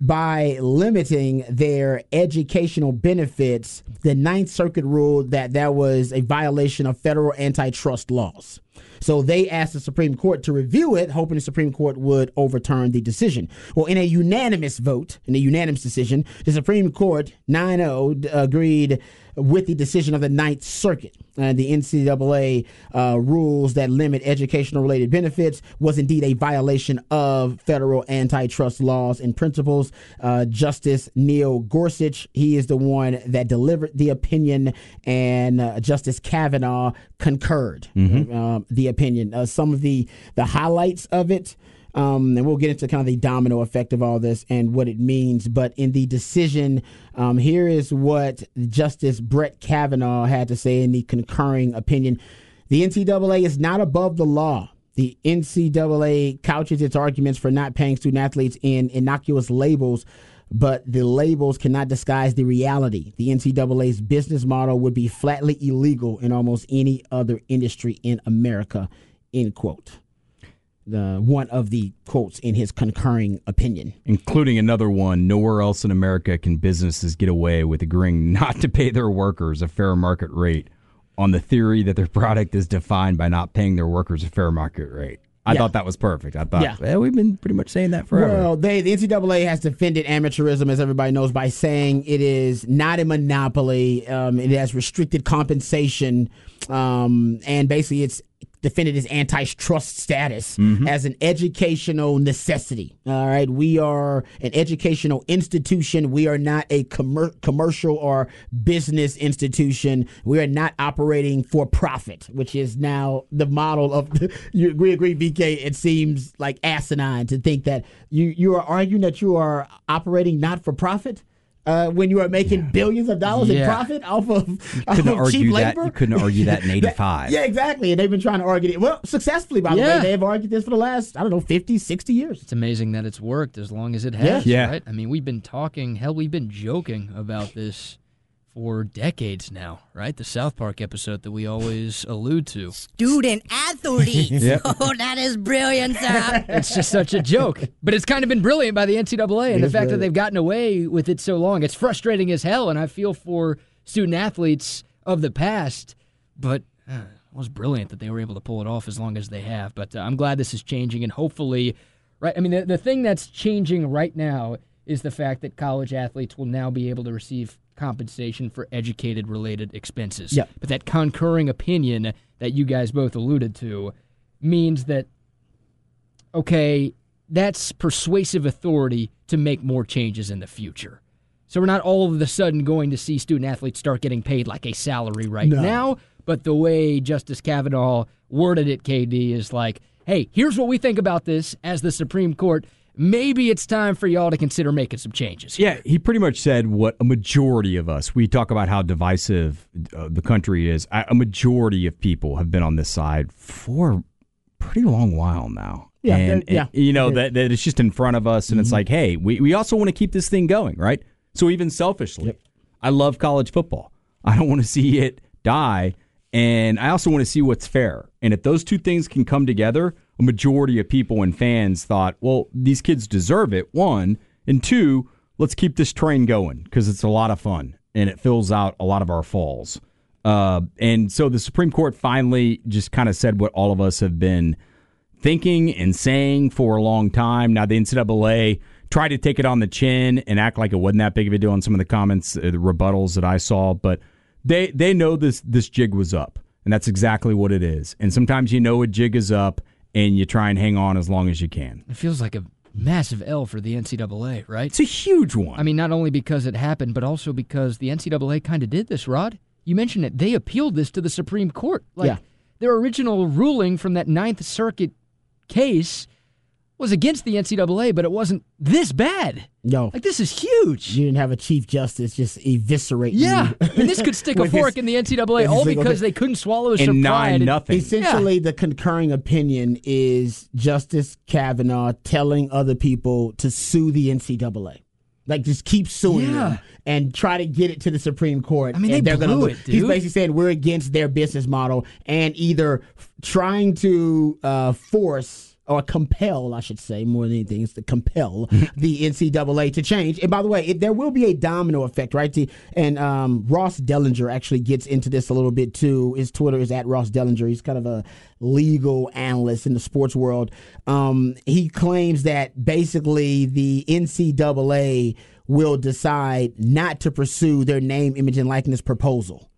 Speaker 2: by limiting their educational benefits, the Ninth Circuit ruled that that was a violation of federal antitrust laws. So they asked the Supreme Court to review it, hoping the Supreme Court would overturn the decision. Well, in a unanimous vote, in a unanimous decision, the Supreme Court nine oh agreed with the decision of the Ninth Circuit. And the N C double A uh, rules that limit educational-related benefits was indeed a violation of federal antitrust laws and principles. Uh, Justice Neil Gorsuch, he is the one that delivered the opinion, and uh, Justice Kavanaugh concurred mm-hmm. uh, the opinion. Uh, some of the, the highlights of it, Um, and we'll get into kind of the domino effect of all this and what it means. But in the decision, um, here is what Justice Brett Kavanaugh had to say in the concurring opinion. The N C double A is not above the law. The N C double A couches its arguments for not paying student athletes in innocuous labels, but the labels cannot disguise the reality. The N C double A's business model would be flatly illegal in almost any other industry in America, end quote. The one of the quotes in his concurring opinion.
Speaker 3: Including another one, nowhere else in America can businesses get away with agreeing not to pay their workers a fair market rate on the theory that their product is defined by not paying their workers a fair market rate. I yeah. thought that was perfect. I thought, yeah. well, we've been pretty much saying that forever.
Speaker 2: Well, they, the N C double A has defended amateurism, as everybody knows, by saying it is not a monopoly. Um, it has restricted compensation, um, and basically it's defended his antitrust status mm-hmm. as an educational necessity. All right. We are an educational institution. We are not a commer- commercial or business institution. We are not operating for profit, which is now the model of the, you agree, agree, B K. It seems like asinine to think that you, you are arguing that you are operating not for profit. Uh, when you are making yeah. billions of dollars yeah. in profit off of, off of cheap labor?
Speaker 3: That, you couldn't argue that in eighty-five.
Speaker 2: Yeah, exactly. And they've been trying to argue it. Well, successfully, by the yeah. way. They have argued this for the last, I don't know, fifty, sixty years.
Speaker 1: It's amazing that it's worked as long as it has,
Speaker 3: yeah.
Speaker 1: right? I mean, we've been talking, hell, we've been joking about this for decades now, right? The South Park episode that we always allude to.
Speaker 5: Student athletes. yep. Oh, that is brilliant, sir.
Speaker 1: It's just such a joke. But it's kind of been brilliant by the N C double A, and the fact brilliant. that they've gotten away with it so long. It's frustrating as hell, and I feel for student athletes of the past, but uh, it was brilliant that they were able to pull it off as long as they have. But uh, I'm glad this is changing, and hopefully, right? I mean, the, the thing that's changing right now is the fact that college athletes will now be able to receive compensation for educated-related expenses.
Speaker 2: Yep.
Speaker 1: But that concurring opinion that you guys both alluded to means that, okay, that's persuasive authority to make more changes in the future. So we're not all of a sudden going to see student-athletes start getting paid like a salary right
Speaker 2: No.
Speaker 1: now. But the way Justice Kavanaugh worded it, K D, is like, hey, here's what we think about this as the Supreme Court. Maybe it's time for y'all to consider making some changes here.
Speaker 3: Yeah, he pretty much said what a majority of us, we talk about how divisive uh, the country is. A majority of people have been on this side for a pretty long while now.
Speaker 2: Yeah,
Speaker 3: and,
Speaker 2: yeah.
Speaker 3: and, you know, that, that it's just in front of us, and mm-hmm. it's like, hey, we, we also want to keep this thing going, right? So even selfishly, yep. I love college football. I don't want to see it die, and I also want to see what's fair. And if those two things can come together, a majority of people and fans thought, well, these kids deserve it, one, and two, let's keep this train going because it's a lot of fun, and it fills out a lot of our falls. Uh, and so the Supreme Court finally just kind of said what all of us have been thinking and saying for a long time. Now, the N C double A tried to take it on the chin and act like it wasn't that big of a deal in some of the comments, uh, the rebuttals that I saw, but they they know this this jig was up, and that's exactly what it is. And sometimes you know a jig is up, and you try and hang on as long as you can.
Speaker 1: It feels like a massive L for the N C double A, right?
Speaker 3: It's a huge one.
Speaker 1: I mean, not only because it happened, but also because the N C double A kind of did this, Rod. You mentioned it. They appealed this to the Supreme Court. Like,
Speaker 2: yeah.
Speaker 1: Their original ruling from that Ninth Circuit case was against the N C double A, but it wasn't this bad.
Speaker 2: No.
Speaker 1: Like, this is huge.
Speaker 2: You didn't have a Chief Justice just eviscerate
Speaker 1: yeah.
Speaker 2: you.
Speaker 1: Yeah, and this could stick a fork
Speaker 2: his,
Speaker 1: in the N C double A all because they couldn't swallow his
Speaker 3: and
Speaker 1: pride.
Speaker 3: Nine nothing.
Speaker 2: Essentially,
Speaker 1: yeah.
Speaker 2: the concurring opinion is Justice Kavanaugh telling other people to sue the N C double A. Like, just keep suing
Speaker 1: yeah.
Speaker 2: them and try to get it to the Supreme Court.
Speaker 1: I mean,
Speaker 2: and
Speaker 1: they
Speaker 2: they're
Speaker 1: blew
Speaker 2: gonna,
Speaker 1: it, dude.
Speaker 2: He's basically saying we're against their business model and either trying to uh, force or compel, I should say, more than anything, is to compel the N C double A to change. And by the way, it, there will be a domino effect, right? The, and um, Ross Dellinger actually gets into this a little bit, too. His Twitter is at Ross Dellinger. He's kind of a legal analyst in the sports world. Um, he claims that basically the N C double A will decide not to pursue their name, image, and likeness proposal.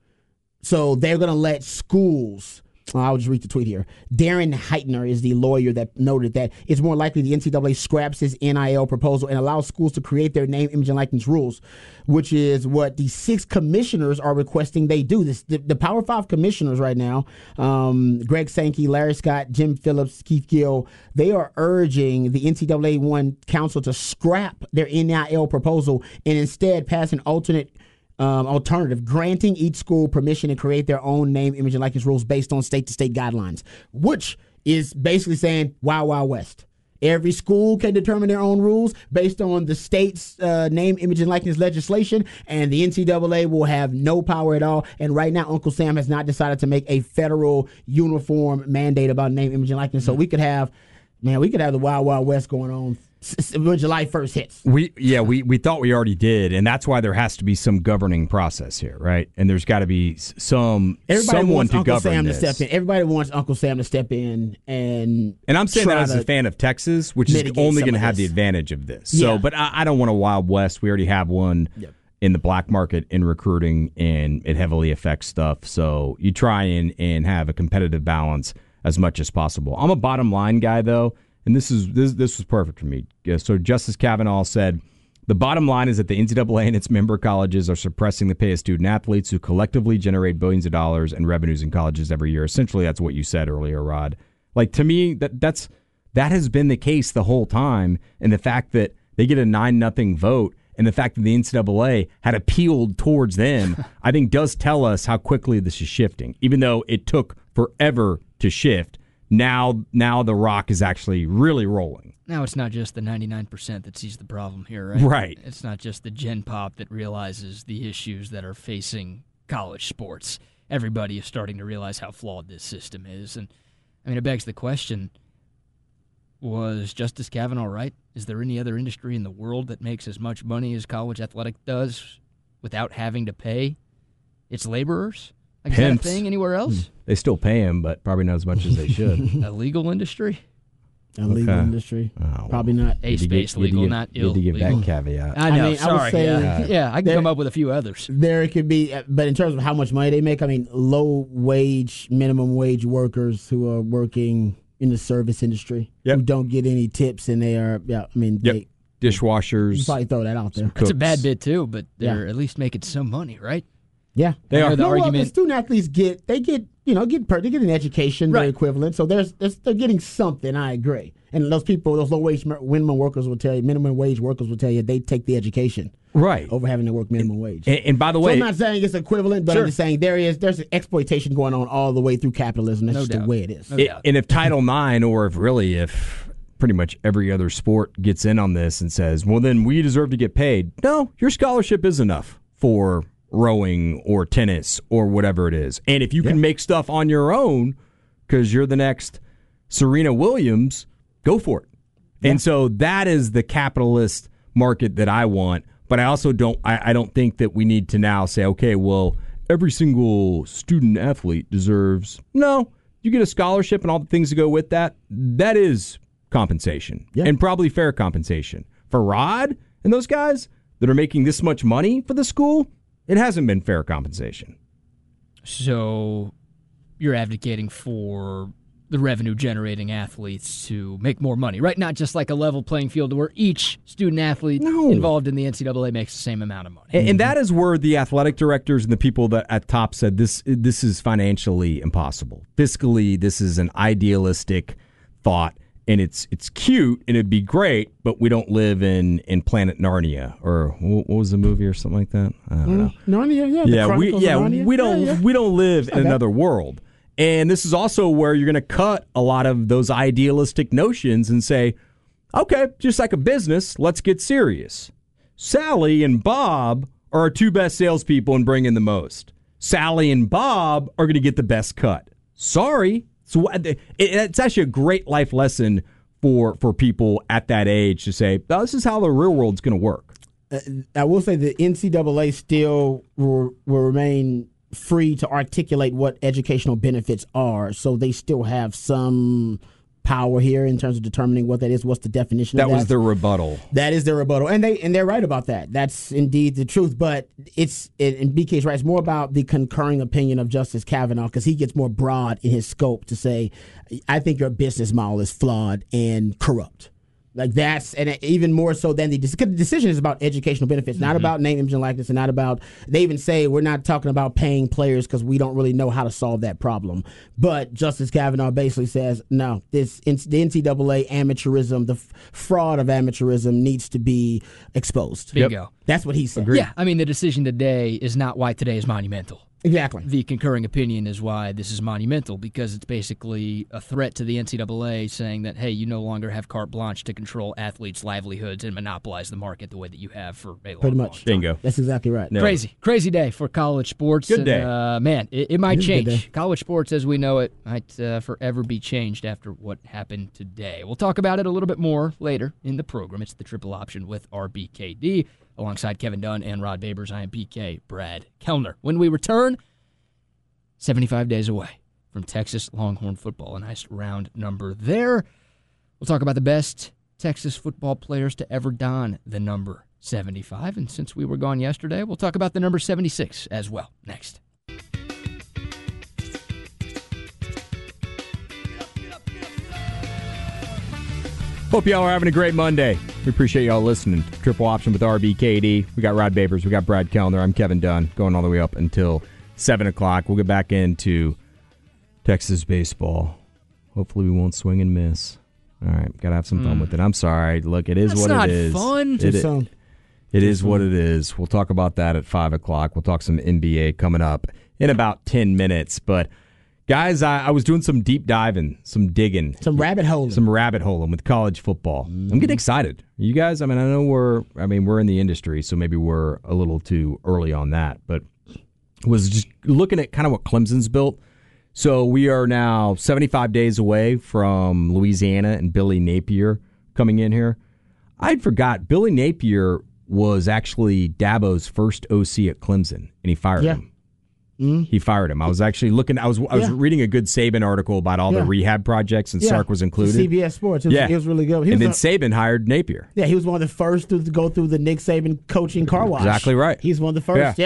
Speaker 2: So they're going to let schools... I'll just read the tweet here. Darren Heitner is the lawyer that noted that it's more likely the N C double A scraps his N I L proposal and allows schools to create their name, image, and likeness rules, which is what the six commissioners are requesting they do. This the, the Power Five commissioners right now, um, Greg Sankey, Larry Scott, Jim Phillips, Keith Gill, they are urging the N C double A one council to scrap their N I L proposal and instead pass an alternate Um, alternative, granting each school permission to create their own name, image, and likeness rules based on state-to-state guidelines, which is basically saying Wild Wild West. Every school can determine their own rules based on the state's uh, name, image, and likeness legislation, and the N C double A will have no power at all. And right now, Uncle Sam has not decided to make a federal uniform mandate about name, image, and likeness. So we could have, man, we could have the Wild Wild West going on when July first hits.
Speaker 3: We yeah, we, we thought we already did, and that's why there has to be some governing process here, right? And there's got to be some
Speaker 2: Everybody
Speaker 3: someone
Speaker 2: wants
Speaker 3: to
Speaker 2: Uncle
Speaker 3: govern
Speaker 2: Sam
Speaker 3: this.
Speaker 2: to step in. Everybody wants Uncle Sam to step in and
Speaker 3: And I'm saying
Speaker 2: try
Speaker 3: that as
Speaker 2: to
Speaker 3: a fan of Texas, which is
Speaker 2: mitigate
Speaker 3: only
Speaker 2: some
Speaker 3: going to
Speaker 2: of
Speaker 3: have
Speaker 2: this.
Speaker 3: the advantage of this.
Speaker 2: Yeah.
Speaker 3: So, but I, I don't want a Wild West. We already have one
Speaker 2: Yep.
Speaker 3: in the black market in recruiting, and it heavily affects stuff. So you try and, and have a competitive balance as much as possible. I'm a bottom line guy, though. And this is this this was perfect for me. So Justice Kavanaugh said, the bottom line is that the N C double A and its member colleges are suppressing the pay of student athletes who collectively generate billions of dollars in revenues in colleges every year. Essentially, that's what you said earlier, Rod. Like, to me, that that's that has been the case the whole time. And the fact that they get a nine nothing vote and the fact that the N C double A had appealed towards them, I think does tell us how quickly this is shifting, even though it took forever to shift. Now, now the rock is actually really rolling.
Speaker 1: Now it's not just the ninety-nine percent that sees the problem here, right?
Speaker 3: Right.
Speaker 1: It's not just the Gen Pop that realizes the issues that are facing college sports. Everybody is starting to realize how flawed this system is. And, I mean, it begs the question, was Justice Kavanaugh right? Is there any other industry in the world that makes as much money as college athletic does without having to pay its laborers? Like, is that a
Speaker 3: Pimps.
Speaker 1: thing anywhere else?
Speaker 3: They still pay him, but probably not as much as they should.
Speaker 1: A legal industry?
Speaker 2: A legal
Speaker 3: Okay.
Speaker 2: industry.
Speaker 3: Oh, well.
Speaker 2: Probably not.
Speaker 1: A
Speaker 3: You had to
Speaker 1: space
Speaker 3: give- you had to
Speaker 1: legal,
Speaker 3: give-
Speaker 1: not
Speaker 3: you had to give
Speaker 1: illegal.
Speaker 3: that caveat.
Speaker 1: I know,
Speaker 2: I mean, I would
Speaker 1: sorry.
Speaker 2: say-
Speaker 1: yeah. yeah, I can
Speaker 2: there-
Speaker 1: come up with a few others.
Speaker 2: There could be, but in terms of how much money they make, I mean, low wage, minimum wage workers who are working in the service industry
Speaker 3: Yep.
Speaker 2: who don't get any tips, and they are, yeah, I mean,
Speaker 3: Yep.
Speaker 2: they,
Speaker 3: dishwashers.
Speaker 2: You probably throw that out there.
Speaker 1: That's a
Speaker 3: cooks.
Speaker 1: bad bit too, but they're
Speaker 2: Yeah.
Speaker 1: at least making some money, right?
Speaker 2: Yeah,
Speaker 3: They
Speaker 1: I know
Speaker 3: are.
Speaker 1: the
Speaker 2: No, well,
Speaker 1: argument.
Speaker 2: the student athletes get they get you know get per, they get an education, their
Speaker 1: Right.
Speaker 2: equivalent. So there's, there's they're getting something. I agree. And those people, those low wage minimum workers will tell you, minimum wage workers will tell you they take the education
Speaker 3: Right.
Speaker 2: over having to work minimum wage.
Speaker 3: And, and by the
Speaker 2: So
Speaker 3: way,
Speaker 2: I'm not saying it's equivalent, but
Speaker 1: Sure.
Speaker 2: I'm just saying there is there's an exploitation going on all the way through capitalism. That's
Speaker 1: No
Speaker 2: just
Speaker 1: doubt.
Speaker 2: the way it is.
Speaker 1: No
Speaker 3: It-
Speaker 1: doubt.
Speaker 3: and if Title nine, or if really, if pretty much every other sport gets in on this and says, well, then we deserve to get paid. No, your scholarship is enough for rowing or tennis or whatever it is. And if you can make stuff on your own because you're the next Serena Williams, go for it. And so that is the capitalist market that I want. But I also don't, I, I don't think that we need to now say, okay, well, every single student athlete deserves. No, you get a scholarship and all the things that go with that. That is compensation,
Speaker 2: Yeah.
Speaker 3: and probably fair compensation. For Rod and those guys that are making this much money for the school, it hasn't been fair compensation.
Speaker 1: So you're advocating for the revenue-generating athletes to make more money, right? Not just like a level playing field where each student-athlete
Speaker 3: No.
Speaker 1: involved in the N C double A makes the same amount of money.
Speaker 3: And, and that is where the athletic directors and the people that at top said this this is financially impossible. Fiscally, this is an idealistic thought, and it's it's cute and it'd be great, but we don't live in, in Planet Narnia, or what what was the movie or something like that? I don't know.
Speaker 2: Narnia, yeah, the
Speaker 3: Yeah, we
Speaker 2: Chronicles of
Speaker 3: yeah
Speaker 2: Narnia.
Speaker 3: we don't
Speaker 2: Yeah, yeah.
Speaker 3: we don't live in
Speaker 2: Okay.
Speaker 3: another world. And this is also where you're going to cut a lot of those idealistic notions and say, okay, just like a business, let's get serious. Sally and Bob are our two best salespeople and bring in the most. Sally and Bob are going to get the best cut. Sorry. So it- it's actually a great life lesson for for people at that age to say, oh, this is how the real world's going to work.
Speaker 2: I will say the N C double A still will, will remain free to articulate what educational benefits are, so they still have some power here in terms of determining what that is. What's the definition
Speaker 3: That
Speaker 2: of that?
Speaker 3: was their rebuttal.
Speaker 2: That is their rebuttal, and they and they're right about that. That's indeed the truth. But it's it, and B K's right. It's more about the concurring opinion of Justice Kavanaugh, because he gets more broad in his scope to say, I think your business model is flawed and corrupt. Like that's, and even more so than the, because the decision is about educational benefits, not about name, image, and likeness, and not about, they even say we're not talking about paying players because we don't really know how to solve that problem. But Justice Kavanaugh basically says, no, this the N C double A amateurism, the f- fraud of amateurism needs to be exposed.
Speaker 1: Bingo.
Speaker 2: That's what he said.
Speaker 1: Yeah, I mean, the decision today is not why today is monumental.
Speaker 2: Exactly.
Speaker 1: The concurring opinion is why this is monumental, because it's basically a threat to the N C double A saying that, hey, you no longer have carte blanche to control athletes' livelihoods and monopolize the market the way that you have for a long,
Speaker 2: Pretty
Speaker 1: long
Speaker 2: much.
Speaker 1: time.
Speaker 3: Bingo.
Speaker 2: That's exactly right.
Speaker 3: No.
Speaker 1: Crazy, crazy day for college sports.
Speaker 3: Good
Speaker 1: and,
Speaker 3: day.
Speaker 1: Uh, man, it, it might
Speaker 2: It is a good
Speaker 1: change.
Speaker 2: day.
Speaker 1: College sports as we know it might uh, forever be changed after what happened today. We'll talk about it a little bit more later in the program. It's the Triple Option with R B K D. Alongside Kevin Dunn and Rod Babers, I am P K Brad Kellner. When we return, seventy-five days away from Texas Longhorn football, a nice round number there. We'll talk about the best Texas football players to ever don the number seventy-five. And since we were gone yesterday, we'll talk about the number seventy-six as well next.
Speaker 3: Hope y'all are having a great Monday. We appreciate y'all listening. Triple Option with R B K D. We got Rod Babers. We got Brad Kellner. I'm Kevin Dunn, going all the way up until seven o'clock. We'll get back into Texas baseball. Hopefully we won't swing and miss. All right, got to have some fun with it. I'm sorry. Look, it is
Speaker 1: That's
Speaker 3: what
Speaker 1: not
Speaker 3: it is.
Speaker 1: fun.
Speaker 3: It,
Speaker 2: Too
Speaker 3: i-
Speaker 2: soon.
Speaker 3: it is what it is. We'll talk about that at five o'clock. We'll talk some N B A coming up in about ten minutes. But, guys, I, I was doing some deep diving, some digging.
Speaker 2: Some rabbit holes.
Speaker 3: Some rabbit holing with college football. I'm getting excited. You guys, I mean, I know we're, I mean, we're in the industry, so maybe we're a little too early on that, but was just looking at kind of what Clemson's built. So we are now seventy-five days away from Louisiana and Billy Napier coming in here. I'd forgot Billy Napier was actually Dabo's first O C at Clemson, and he fired
Speaker 2: Yeah.
Speaker 3: him. He fired him. I was actually looking. I was I was
Speaker 2: Yeah.
Speaker 3: reading a good Saban article about all
Speaker 2: Yeah.
Speaker 3: the rehab projects, and
Speaker 2: Yeah.
Speaker 3: Sark was included.
Speaker 2: C B S Sports. It was,
Speaker 3: Yeah.
Speaker 2: it was really good. He
Speaker 3: and then
Speaker 2: was a-
Speaker 3: Saban hired Napier.
Speaker 2: yeah, he was one of the first to go through the Nick Saban coaching car wash.
Speaker 3: Exactly right.
Speaker 2: He's one of the first.
Speaker 3: Yeah.
Speaker 2: Yeah.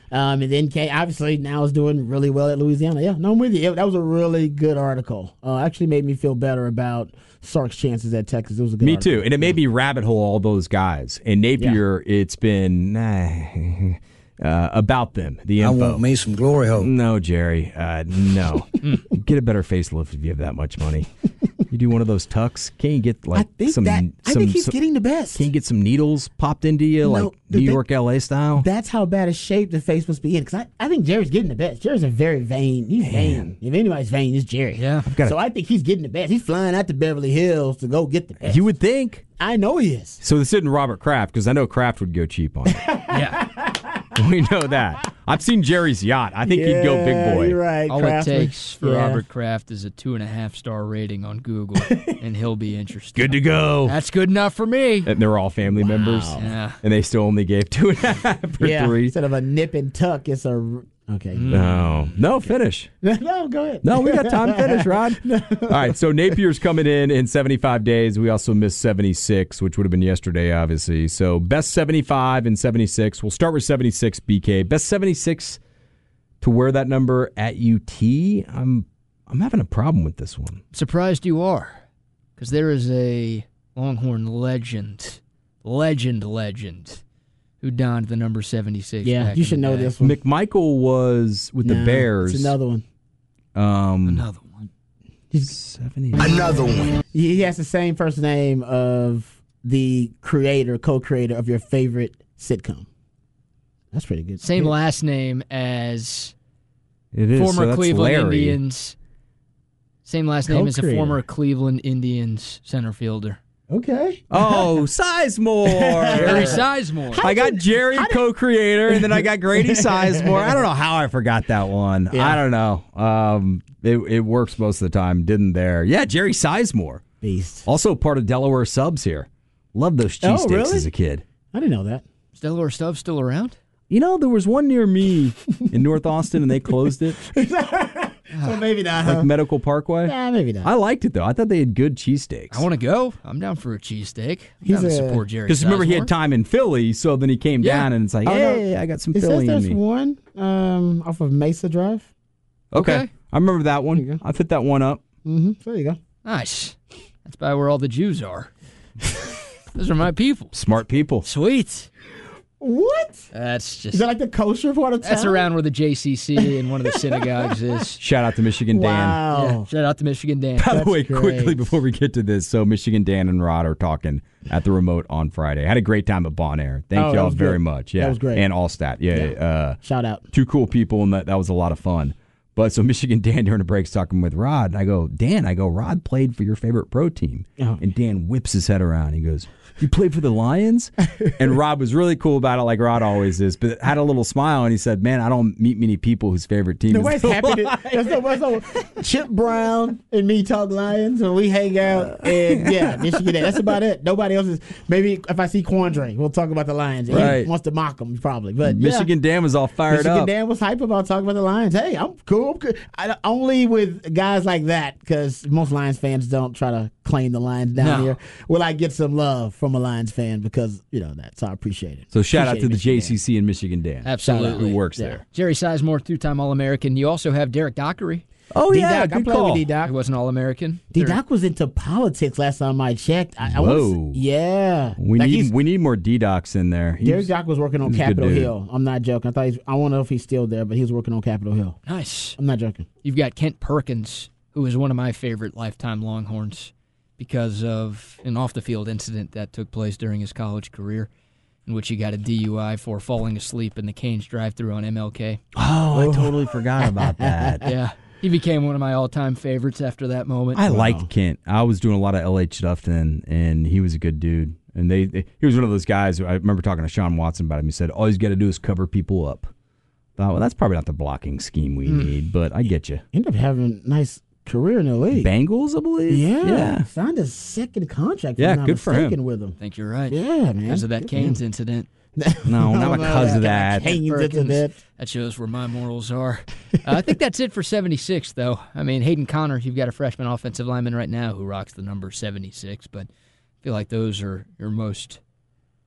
Speaker 2: Um, and then K obviously now is doing really well at Louisiana. Yeah, no, I'm with you. It- that was a really good article. Uh, actually made me feel better about Sark's chances at Texas. It was a good
Speaker 3: Me
Speaker 2: article.
Speaker 3: too. And it made me rabbit hole all those guys. And Napier, it's been uh, uh, about them, the
Speaker 6: I
Speaker 3: info.
Speaker 6: want me some glory hole.
Speaker 3: No, Jerry. Uh, no. Get a better facelift if you have that much money. You do one of those tucks. Can't you get like
Speaker 2: I think
Speaker 3: some?
Speaker 2: that I
Speaker 3: some,
Speaker 2: think he's
Speaker 3: some-
Speaker 2: getting the best.
Speaker 3: Can't you get some needles popped into you,
Speaker 2: No,
Speaker 3: like
Speaker 2: the
Speaker 3: New
Speaker 2: thing-
Speaker 3: York, L A style?
Speaker 2: That's how bad a shape the face must be in. Because I, I think Jerry's getting the best. Jerry's a very vain. He's vain. If anybody's vain, it's Jerry.
Speaker 1: Yeah.
Speaker 3: gotta-
Speaker 2: So I think he's getting the best. He's flying out to Beverly Hills to go get the best.
Speaker 3: You would think.
Speaker 2: I know he is.
Speaker 3: So this isn't Robert Kraft, because I know Kraft would go cheap on it.
Speaker 1: Yeah.
Speaker 3: We know that. I've seen Jerry's yacht. I think he'd go big
Speaker 2: Yeah,
Speaker 3: boy.
Speaker 2: You're right.
Speaker 1: All
Speaker 2: Kraft.
Speaker 1: it takes for
Speaker 2: Yeah.
Speaker 1: Robert Kraft is a two and a half star rating on Google, and he'll be interested.
Speaker 3: Good to go.
Speaker 1: That's good enough for me.
Speaker 3: And they're all family members.
Speaker 1: Yeah.
Speaker 3: And they still only gave two and a half for
Speaker 2: Yeah.
Speaker 3: three.
Speaker 2: Instead of a nip and tuck, it's a okay.
Speaker 3: No. No, finish.
Speaker 2: No, go ahead.
Speaker 3: No, we got time to finish, Rod. All right, so Napier's coming in in seventy-five days. We also missed seventy-six, which would have been yesterday, obviously. So best seventy-five and seventy-six. We'll start with seventy-six, B K. Best seventy-six to wear that number at U T. I'm I'm having a problem with this one.
Speaker 1: Surprised you are, because there is a Longhorn legend, legend, legend, who donned the number seventy-six.
Speaker 2: Yeah,
Speaker 1: back
Speaker 2: you
Speaker 1: in
Speaker 2: should
Speaker 1: the
Speaker 2: know
Speaker 1: day.
Speaker 2: this one.
Speaker 3: McMichael was with the
Speaker 2: Nah,
Speaker 3: Bears.
Speaker 2: It's another one.
Speaker 3: Um,
Speaker 1: Another one.
Speaker 3: seventy.
Speaker 6: Another one.
Speaker 2: He he has the same first name of the creator, co-creator of your favorite sitcom. That's pretty good.
Speaker 1: Same
Speaker 2: Yeah.
Speaker 1: last name as
Speaker 3: It is.
Speaker 1: former
Speaker 3: so that's
Speaker 1: Cleveland
Speaker 3: Larry.
Speaker 1: Indians. Same last name as a
Speaker 2: Co-creator.
Speaker 1: former Cleveland Indians center fielder.
Speaker 2: Okay.
Speaker 3: Oh, Sizemore.
Speaker 1: Jerry Sizemore.
Speaker 3: I got Jerry, co-creator, and then I got Grady Sizemore. I don't know how I forgot that one.
Speaker 2: Yeah.
Speaker 3: I don't know. Um, it, it works most of the time. Didn't there? Yeah, Jerry Sizemore.
Speaker 2: Beast.
Speaker 3: Also part of Delaware Subs here. Love those
Speaker 2: Oh,
Speaker 3: cheesesteaks
Speaker 2: really?
Speaker 3: as a kid.
Speaker 2: I didn't know that.
Speaker 1: Is Delaware Stubbs still around?
Speaker 3: You know, there was one near me in North Austin, and they closed it,
Speaker 2: So maybe not.
Speaker 3: like
Speaker 2: Huh?
Speaker 3: Medical Parkway.
Speaker 2: Nah, maybe not.
Speaker 3: I liked it though. I thought they had good cheesesteaks.
Speaker 1: I want to go. I'm down for a cheesesteak. I'm
Speaker 2: He's
Speaker 1: down to
Speaker 2: a-
Speaker 1: support Jerry
Speaker 3: Because remember, he had
Speaker 1: Sizemore.
Speaker 3: time in Philly, so then he came
Speaker 1: Yeah.
Speaker 3: down, and it's like,
Speaker 2: Oh, no.
Speaker 3: hey, I got some
Speaker 2: It says
Speaker 3: Philly in
Speaker 2: there's
Speaker 3: me.
Speaker 2: one um, off of Mesa Drive.
Speaker 3: Okay.
Speaker 1: Okay.
Speaker 3: I remember that
Speaker 2: There you
Speaker 3: one.
Speaker 2: go.
Speaker 3: I fit that one up.
Speaker 2: Mm-hmm. So there you go.
Speaker 1: Nice. That's by where all the Jews are. Those are my people.
Speaker 3: Smart people.
Speaker 1: Sweet.
Speaker 2: What?
Speaker 1: That's
Speaker 2: Is
Speaker 1: just.
Speaker 2: that like the kosher part of town?
Speaker 1: That's around where the J C C and one of the synagogues is.
Speaker 3: Shout out to Michigan Dan.
Speaker 2: Wow.
Speaker 1: Yeah, shout out to Michigan Dan.
Speaker 3: By the
Speaker 2: That's
Speaker 3: way,
Speaker 2: great.
Speaker 3: quickly before we get to this, so Michigan Dan and Rod are talking at the remote on Friday. Had a great time at Bon Air. Thank
Speaker 2: Oh, that
Speaker 3: y'all
Speaker 2: was
Speaker 3: very
Speaker 2: good.
Speaker 3: much. Yeah,
Speaker 2: That was great.
Speaker 3: And Allstat. Yeah,
Speaker 2: Yeah.
Speaker 3: Uh,
Speaker 2: Shout out.
Speaker 3: two cool people, and that, that was a lot of fun. But so Michigan Dan during the break's talking with Rod, and I go, Dan, I go, Rod played for your favorite pro team.
Speaker 2: Oh.
Speaker 3: And Dan whips his head around. He goes, you played for the Lions? And Rod was really cool about it, like Rod always is, but had a little smile, and he said, man, I don't meet many people whose favorite team
Speaker 2: Nobody's
Speaker 3: is the
Speaker 2: happy. To,
Speaker 3: Lions.
Speaker 2: there's no, there's no Chip Brown and me talk Lions, and we hang out. And yeah, Michigan. That's about it. Nobody else is. Maybe if I see Quandre, we'll talk about the Lions. He
Speaker 3: Right.
Speaker 2: wants to mock them probably, but
Speaker 3: Michigan
Speaker 2: yeah.
Speaker 3: Dan was all fired
Speaker 2: Michigan
Speaker 3: up.
Speaker 2: Dan was hype about talking about the Lions. Hey, I'm cool. I'm good. I, only with guys like that, because most Lions fans don't try to claim the Lions down
Speaker 1: No.
Speaker 2: here. Will I get some love from a Lions fan because you know that? So I appreciate it.
Speaker 3: So shout out
Speaker 2: Appreciate
Speaker 3: to
Speaker 2: it,
Speaker 3: the
Speaker 2: Michigan
Speaker 3: J C C and Michigan Dan.
Speaker 1: Absolutely.
Speaker 3: Who works
Speaker 2: Yeah.
Speaker 3: there.
Speaker 1: Jerry Sizemore, two-time All-American. You also have Derek Dockery,
Speaker 3: Oh,
Speaker 2: D-Doc, I played with D-Doc.
Speaker 1: who was an All-American.
Speaker 2: D Doc was into politics last time I checked. I, I wanna
Speaker 3: Whoa.
Speaker 2: s- yeah.
Speaker 3: We
Speaker 2: Like,
Speaker 3: need
Speaker 2: he's-
Speaker 3: we need more D-Docs in there. He
Speaker 2: Derek
Speaker 3: was-
Speaker 2: Doc was working on
Speaker 3: he's a good
Speaker 2: Capitol
Speaker 3: dude.
Speaker 2: Hill. I'm not joking. I thought he's, I don't know if he's still there, but he was working on Capitol Hill.
Speaker 1: Nice.
Speaker 2: I'm not joking.
Speaker 1: You've got Kent Perkins, who is one of my favorite lifetime Longhorns because of an off-the-field incident that took place during his college career, in which he got a D U I for falling asleep in the Canes drive-thru on M L K.
Speaker 3: Oh, I totally forgot about that.
Speaker 1: Yeah, he became one of my all-time favorites after that moment.
Speaker 3: I liked Kent. I was doing a lot of L H stuff then, and he was a good dude. And they, they he was one of those guys who I remember talking to Sean Watson about him. He said, all he's got to do is cover people up. Thought, well, that's probably not the blocking scheme we need, but I get you.
Speaker 2: Ended up having a nice career in the league.
Speaker 3: Bengals, I believe?
Speaker 2: Yeah.
Speaker 3: Yeah.
Speaker 2: Signed a second contract. If
Speaker 3: Yeah,
Speaker 2: I'm not
Speaker 3: good for him.
Speaker 2: mistaken with him.
Speaker 1: I think you're right.
Speaker 2: Yeah, man.
Speaker 1: Because of that
Speaker 2: Good for
Speaker 1: Canes
Speaker 2: him.
Speaker 1: incident.
Speaker 3: No, not because of that.
Speaker 2: Canes
Speaker 1: Perkins.
Speaker 2: incident.
Speaker 1: That shows where my morals are. Uh, I think that's it for seventy-six, though. I mean, Hayden Connor, you've got a freshman offensive lineman right now who rocks the number seventy-six, but I feel like those are your most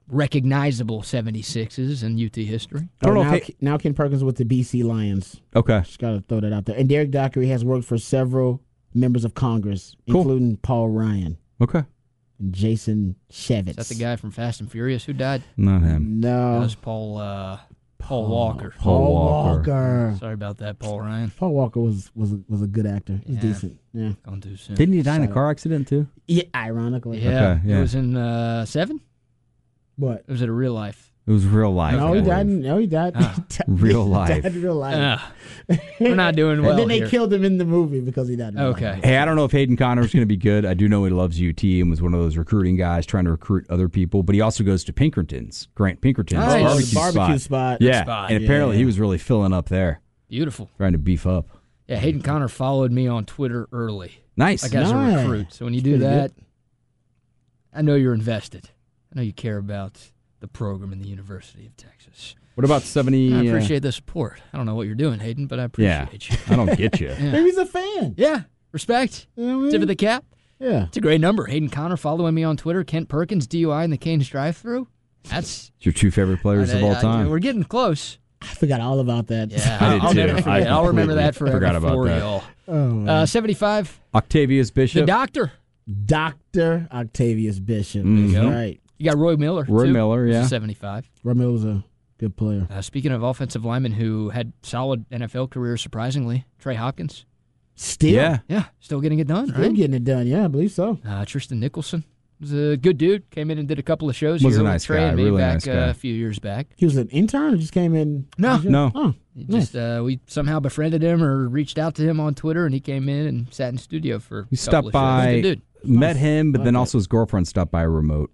Speaker 1: recognizable seventy-sixes in U T history.
Speaker 3: I don't
Speaker 2: Oh,
Speaker 3: know
Speaker 2: now,
Speaker 3: if he-
Speaker 2: now Ken Perkins with the B C Lions.
Speaker 3: Okay.
Speaker 2: Just got to throw that out there. And Derek Dockery has worked for several members of Congress,
Speaker 3: Cool.
Speaker 2: including Paul Ryan
Speaker 3: Okay.
Speaker 2: and Jason Shevitz.
Speaker 1: Is that the guy from Fast and Furious who died?
Speaker 3: Not him.
Speaker 2: No.
Speaker 1: That was Paul uh, Paul Walker.
Speaker 3: Paul
Speaker 2: Paul
Speaker 3: Walker.
Speaker 2: Walker.
Speaker 1: Sorry about that, Paul Ryan.
Speaker 2: Paul Walker was was a, was a good actor. He was
Speaker 1: Yeah.
Speaker 2: decent. Yeah.
Speaker 1: Gone too soon.
Speaker 3: Didn't he die in a
Speaker 2: Shut
Speaker 3: car accident too?
Speaker 2: Yeah. Ironically.
Speaker 1: Yeah,
Speaker 3: Okay, yeah.
Speaker 1: it was in uh, seven.
Speaker 2: What?
Speaker 1: It was it a real life?
Speaker 3: It was real life.
Speaker 2: No,
Speaker 3: I
Speaker 2: he
Speaker 3: believe.
Speaker 2: died. in- No, he died.
Speaker 1: Ah.
Speaker 2: He died-
Speaker 3: Real
Speaker 2: he
Speaker 3: life.
Speaker 2: died in real life.
Speaker 1: Uh, we're not doing well
Speaker 2: and then they
Speaker 1: here.
Speaker 2: killed him in the movie because he died. in real
Speaker 1: Okay.
Speaker 2: life.
Speaker 3: Hey, I don't know if Hayden Connor's going to be good. I do know he loves U T and was one of those recruiting guys trying to recruit other people, but he also goes to Pinkerton's, Grant Pinkerton's
Speaker 1: Nice.
Speaker 2: Oh,
Speaker 3: barbecue,
Speaker 2: the barbecue
Speaker 3: spot.
Speaker 2: spot.
Speaker 3: Yeah,
Speaker 1: spot.
Speaker 3: and apparently
Speaker 2: Yeah.
Speaker 3: he was really filling up there,
Speaker 1: Beautiful.
Speaker 3: trying to beef up.
Speaker 1: Yeah, Hayden Connor followed me on Twitter early,
Speaker 3: Nice.
Speaker 1: like as
Speaker 2: Nice.
Speaker 1: a recruit. So when you do
Speaker 2: Pretty
Speaker 1: that, I know you're invested. I know you care about the program in the University of Texas.
Speaker 3: What about seventy?
Speaker 1: I
Speaker 3: uh,
Speaker 1: appreciate the support. I don't know what you're doing, Hayden, but I
Speaker 3: Yeah,
Speaker 1: appreciate you.
Speaker 3: I don't get you.
Speaker 1: Yeah.
Speaker 2: Maybe he's a fan.
Speaker 1: Yeah, respect.
Speaker 2: You know what I
Speaker 1: Tip
Speaker 2: mean?
Speaker 1: of the cap.
Speaker 2: Yeah.
Speaker 1: It's a great number. Hayden Connor following me on Twitter. Kent Perkins, D U I in the Canes drive-through. That's
Speaker 3: It's your two favorite players
Speaker 1: I-
Speaker 3: of all
Speaker 1: I-
Speaker 3: time.
Speaker 1: We're getting close.
Speaker 2: I forgot all about that.
Speaker 1: Yeah,
Speaker 3: I did
Speaker 1: I'll
Speaker 3: too.
Speaker 1: never
Speaker 3: I
Speaker 1: forget. I'll remember
Speaker 3: completely
Speaker 1: that forever
Speaker 3: forgot about
Speaker 1: for
Speaker 3: that.
Speaker 1: y'all.
Speaker 2: Oh, man.
Speaker 1: Uh, seventy-five.
Speaker 3: Octavius
Speaker 1: The
Speaker 3: Bishop,
Speaker 1: doctor.
Speaker 2: Doctor Octavius Bishop.
Speaker 3: Mhm.
Speaker 2: That's
Speaker 1: go.
Speaker 2: right.
Speaker 1: You got Roy Miller.
Speaker 3: Roy
Speaker 1: too.
Speaker 3: Miller,
Speaker 1: He's a
Speaker 3: yeah.
Speaker 1: seventy-five.
Speaker 2: Romeo was a good player.
Speaker 1: Uh, speaking of offensive linemen who had solid N F L careers, surprisingly, Trey Hopkins.
Speaker 2: Still.
Speaker 3: yeah,
Speaker 1: Yeah, still getting it done,
Speaker 2: Still
Speaker 1: right?
Speaker 2: getting it done. Yeah, I believe so.
Speaker 1: Uh, Tristan Nicholson was a good dude. Came in and did a couple of shows
Speaker 3: Was
Speaker 1: here
Speaker 3: a
Speaker 1: with
Speaker 3: nice
Speaker 1: Trey
Speaker 3: guy,
Speaker 1: and me
Speaker 3: really
Speaker 1: back
Speaker 3: nice guy.
Speaker 1: uh, a few years back.
Speaker 2: He was an intern or just came in?
Speaker 1: No.
Speaker 3: No.
Speaker 2: Oh,
Speaker 1: He
Speaker 2: nice.
Speaker 1: Just uh, we somehow befriended him or reached out to him on Twitter, and he came in and sat in studio for.
Speaker 3: he
Speaker 1: a couple
Speaker 3: stopped
Speaker 1: of shows.
Speaker 3: by,
Speaker 1: Good dude.
Speaker 3: met him, but
Speaker 2: Love
Speaker 3: then
Speaker 2: it.
Speaker 3: also his girlfriend stopped by remote.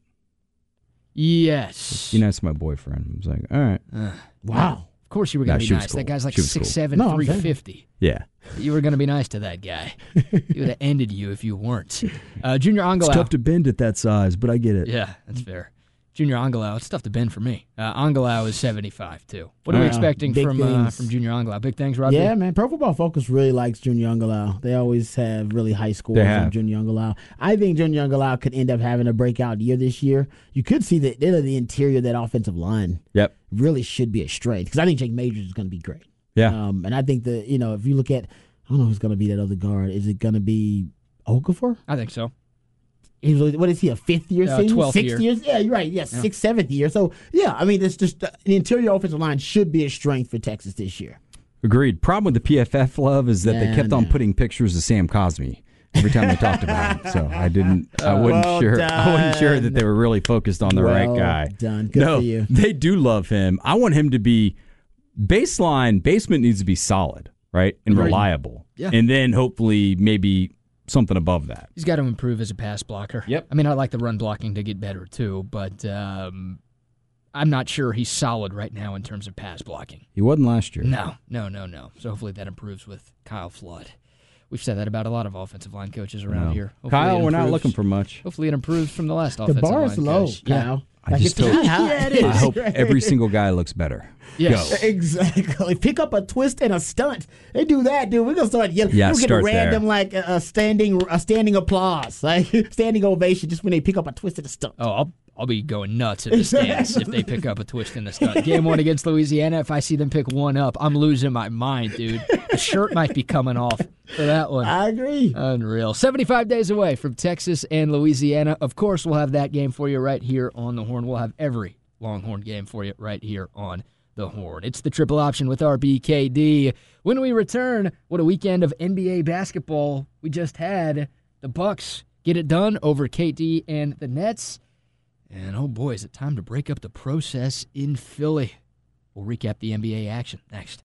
Speaker 1: Yes.
Speaker 3: You know, it's my boyfriend. I was like, all right,
Speaker 1: Uh,
Speaker 2: Wow.
Speaker 1: of course you were
Speaker 3: Nah,
Speaker 1: going to
Speaker 3: she
Speaker 1: be
Speaker 3: was
Speaker 1: nice.
Speaker 3: cool.
Speaker 1: That guy's like
Speaker 3: She was
Speaker 1: six
Speaker 3: cool.
Speaker 1: seven,
Speaker 2: No, I'm
Speaker 1: three
Speaker 2: saying.
Speaker 1: fifty.
Speaker 3: yeah.
Speaker 1: You were going to be nice to that guy. He would have ended you if you weren't. Uh, Junior Angalau.
Speaker 3: to bend at that size, but I get it.
Speaker 1: Yeah, that's fair. Junior Angalau, it's tough to bend for me. Uh, Angalau is seventy-five, too. What are we
Speaker 2: Uh,
Speaker 1: expecting
Speaker 2: big
Speaker 1: from uh,
Speaker 2: things.
Speaker 1: from Junior Angalau? Big things, Rodney?
Speaker 2: Yeah, man. Pro Football Focus really likes Junior Angalau. They always have really high scores
Speaker 3: They
Speaker 2: on
Speaker 3: have.
Speaker 2: Junior Angalau. I think Junior Angalau could end up having a breakout year this year. You could see that you know, the interior of that offensive line
Speaker 3: Yep.
Speaker 2: really should be a strength because I think Jake Majors is going to be great.
Speaker 3: Yeah.
Speaker 2: Um, and I think that, you know, if you look at, I don't know who's going to be that other guard. Is it going to be Okafor?
Speaker 1: I think so.
Speaker 2: He's, what is he, a fifth year
Speaker 1: Uh,
Speaker 2: senior?
Speaker 1: twelfth
Speaker 2: Sixth
Speaker 1: year.
Speaker 2: years? Yeah, you're right. Yeah,
Speaker 1: Yeah.
Speaker 2: sixth, seventh year. So, yeah, I mean, it's just uh, the interior offensive line should be a strength for Texas this year.
Speaker 3: Agreed. Problem with the P F F love is that they
Speaker 2: Nah,
Speaker 3: kept on
Speaker 2: nah.
Speaker 3: putting pictures of Sam Cosmi every time they talked about him. So I didn't. I wasn't
Speaker 2: Well
Speaker 3: sure. I wasn't sure
Speaker 2: done.
Speaker 3: that they were really focused on the
Speaker 2: Well
Speaker 3: right guy.
Speaker 2: done. Good
Speaker 3: no,
Speaker 2: for you.
Speaker 3: they do love him. I want him to be baseline. Basement needs to be solid, right, and
Speaker 1: Agreed.
Speaker 3: reliable.
Speaker 1: Yeah.
Speaker 3: And then hopefully maybe something above that.
Speaker 1: He's got to improve as a pass blocker.
Speaker 3: Yep.
Speaker 1: I mean, I'd like the run blocking to get better, too, but um, I'm not sure he's solid right now in terms of pass blocking.
Speaker 3: He wasn't last year.
Speaker 1: No, no, no, no. So hopefully that improves with Kyle Flood. We've said that about a lot of offensive line coaches around
Speaker 3: No.
Speaker 1: here. Hopefully
Speaker 3: Kyle,
Speaker 1: it
Speaker 3: we're not
Speaker 1: improves.
Speaker 3: looking for much.
Speaker 1: Hopefully it improves from the last
Speaker 2: The
Speaker 1: offensive
Speaker 2: bar
Speaker 1: line
Speaker 2: is low,
Speaker 1: coach. Yeah.
Speaker 2: Kyle.
Speaker 3: I
Speaker 2: Like,
Speaker 3: just
Speaker 2: it's
Speaker 3: hope-
Speaker 2: high. Yeah, it
Speaker 3: I
Speaker 2: is.
Speaker 3: hope every single guy looks better.
Speaker 1: Yes.
Speaker 3: Go.
Speaker 2: Exactly. Pick up a twist and a stunt. They do that, dude. We're gonna start yelling.
Speaker 3: Yeah,
Speaker 2: we'll get a
Speaker 3: start
Speaker 2: random
Speaker 3: there.
Speaker 2: like a, a standing a standing applause, like standing ovation, just when they pick up a twist and a stunt.
Speaker 1: Oh, I'll I'll be going nuts at the stands if they pick up a twist in the stunt. Game one against Louisiana, if I see them pick one up, I'm losing my mind, dude. The shirt might be coming off for that one.
Speaker 2: I agree.
Speaker 1: Unreal. seventy-five days away from Texas and Louisiana. Of course, we'll have that game for you right here on the Horn. We'll have every Longhorn game for you right here on the Horn. It's the triple option with R B K D. When we return, what a weekend of N B A basketball we just had. The Bucks get it done over K D and the Nets. And oh boy, is it time to break up the process in Philly. We'll recap the N B A action next.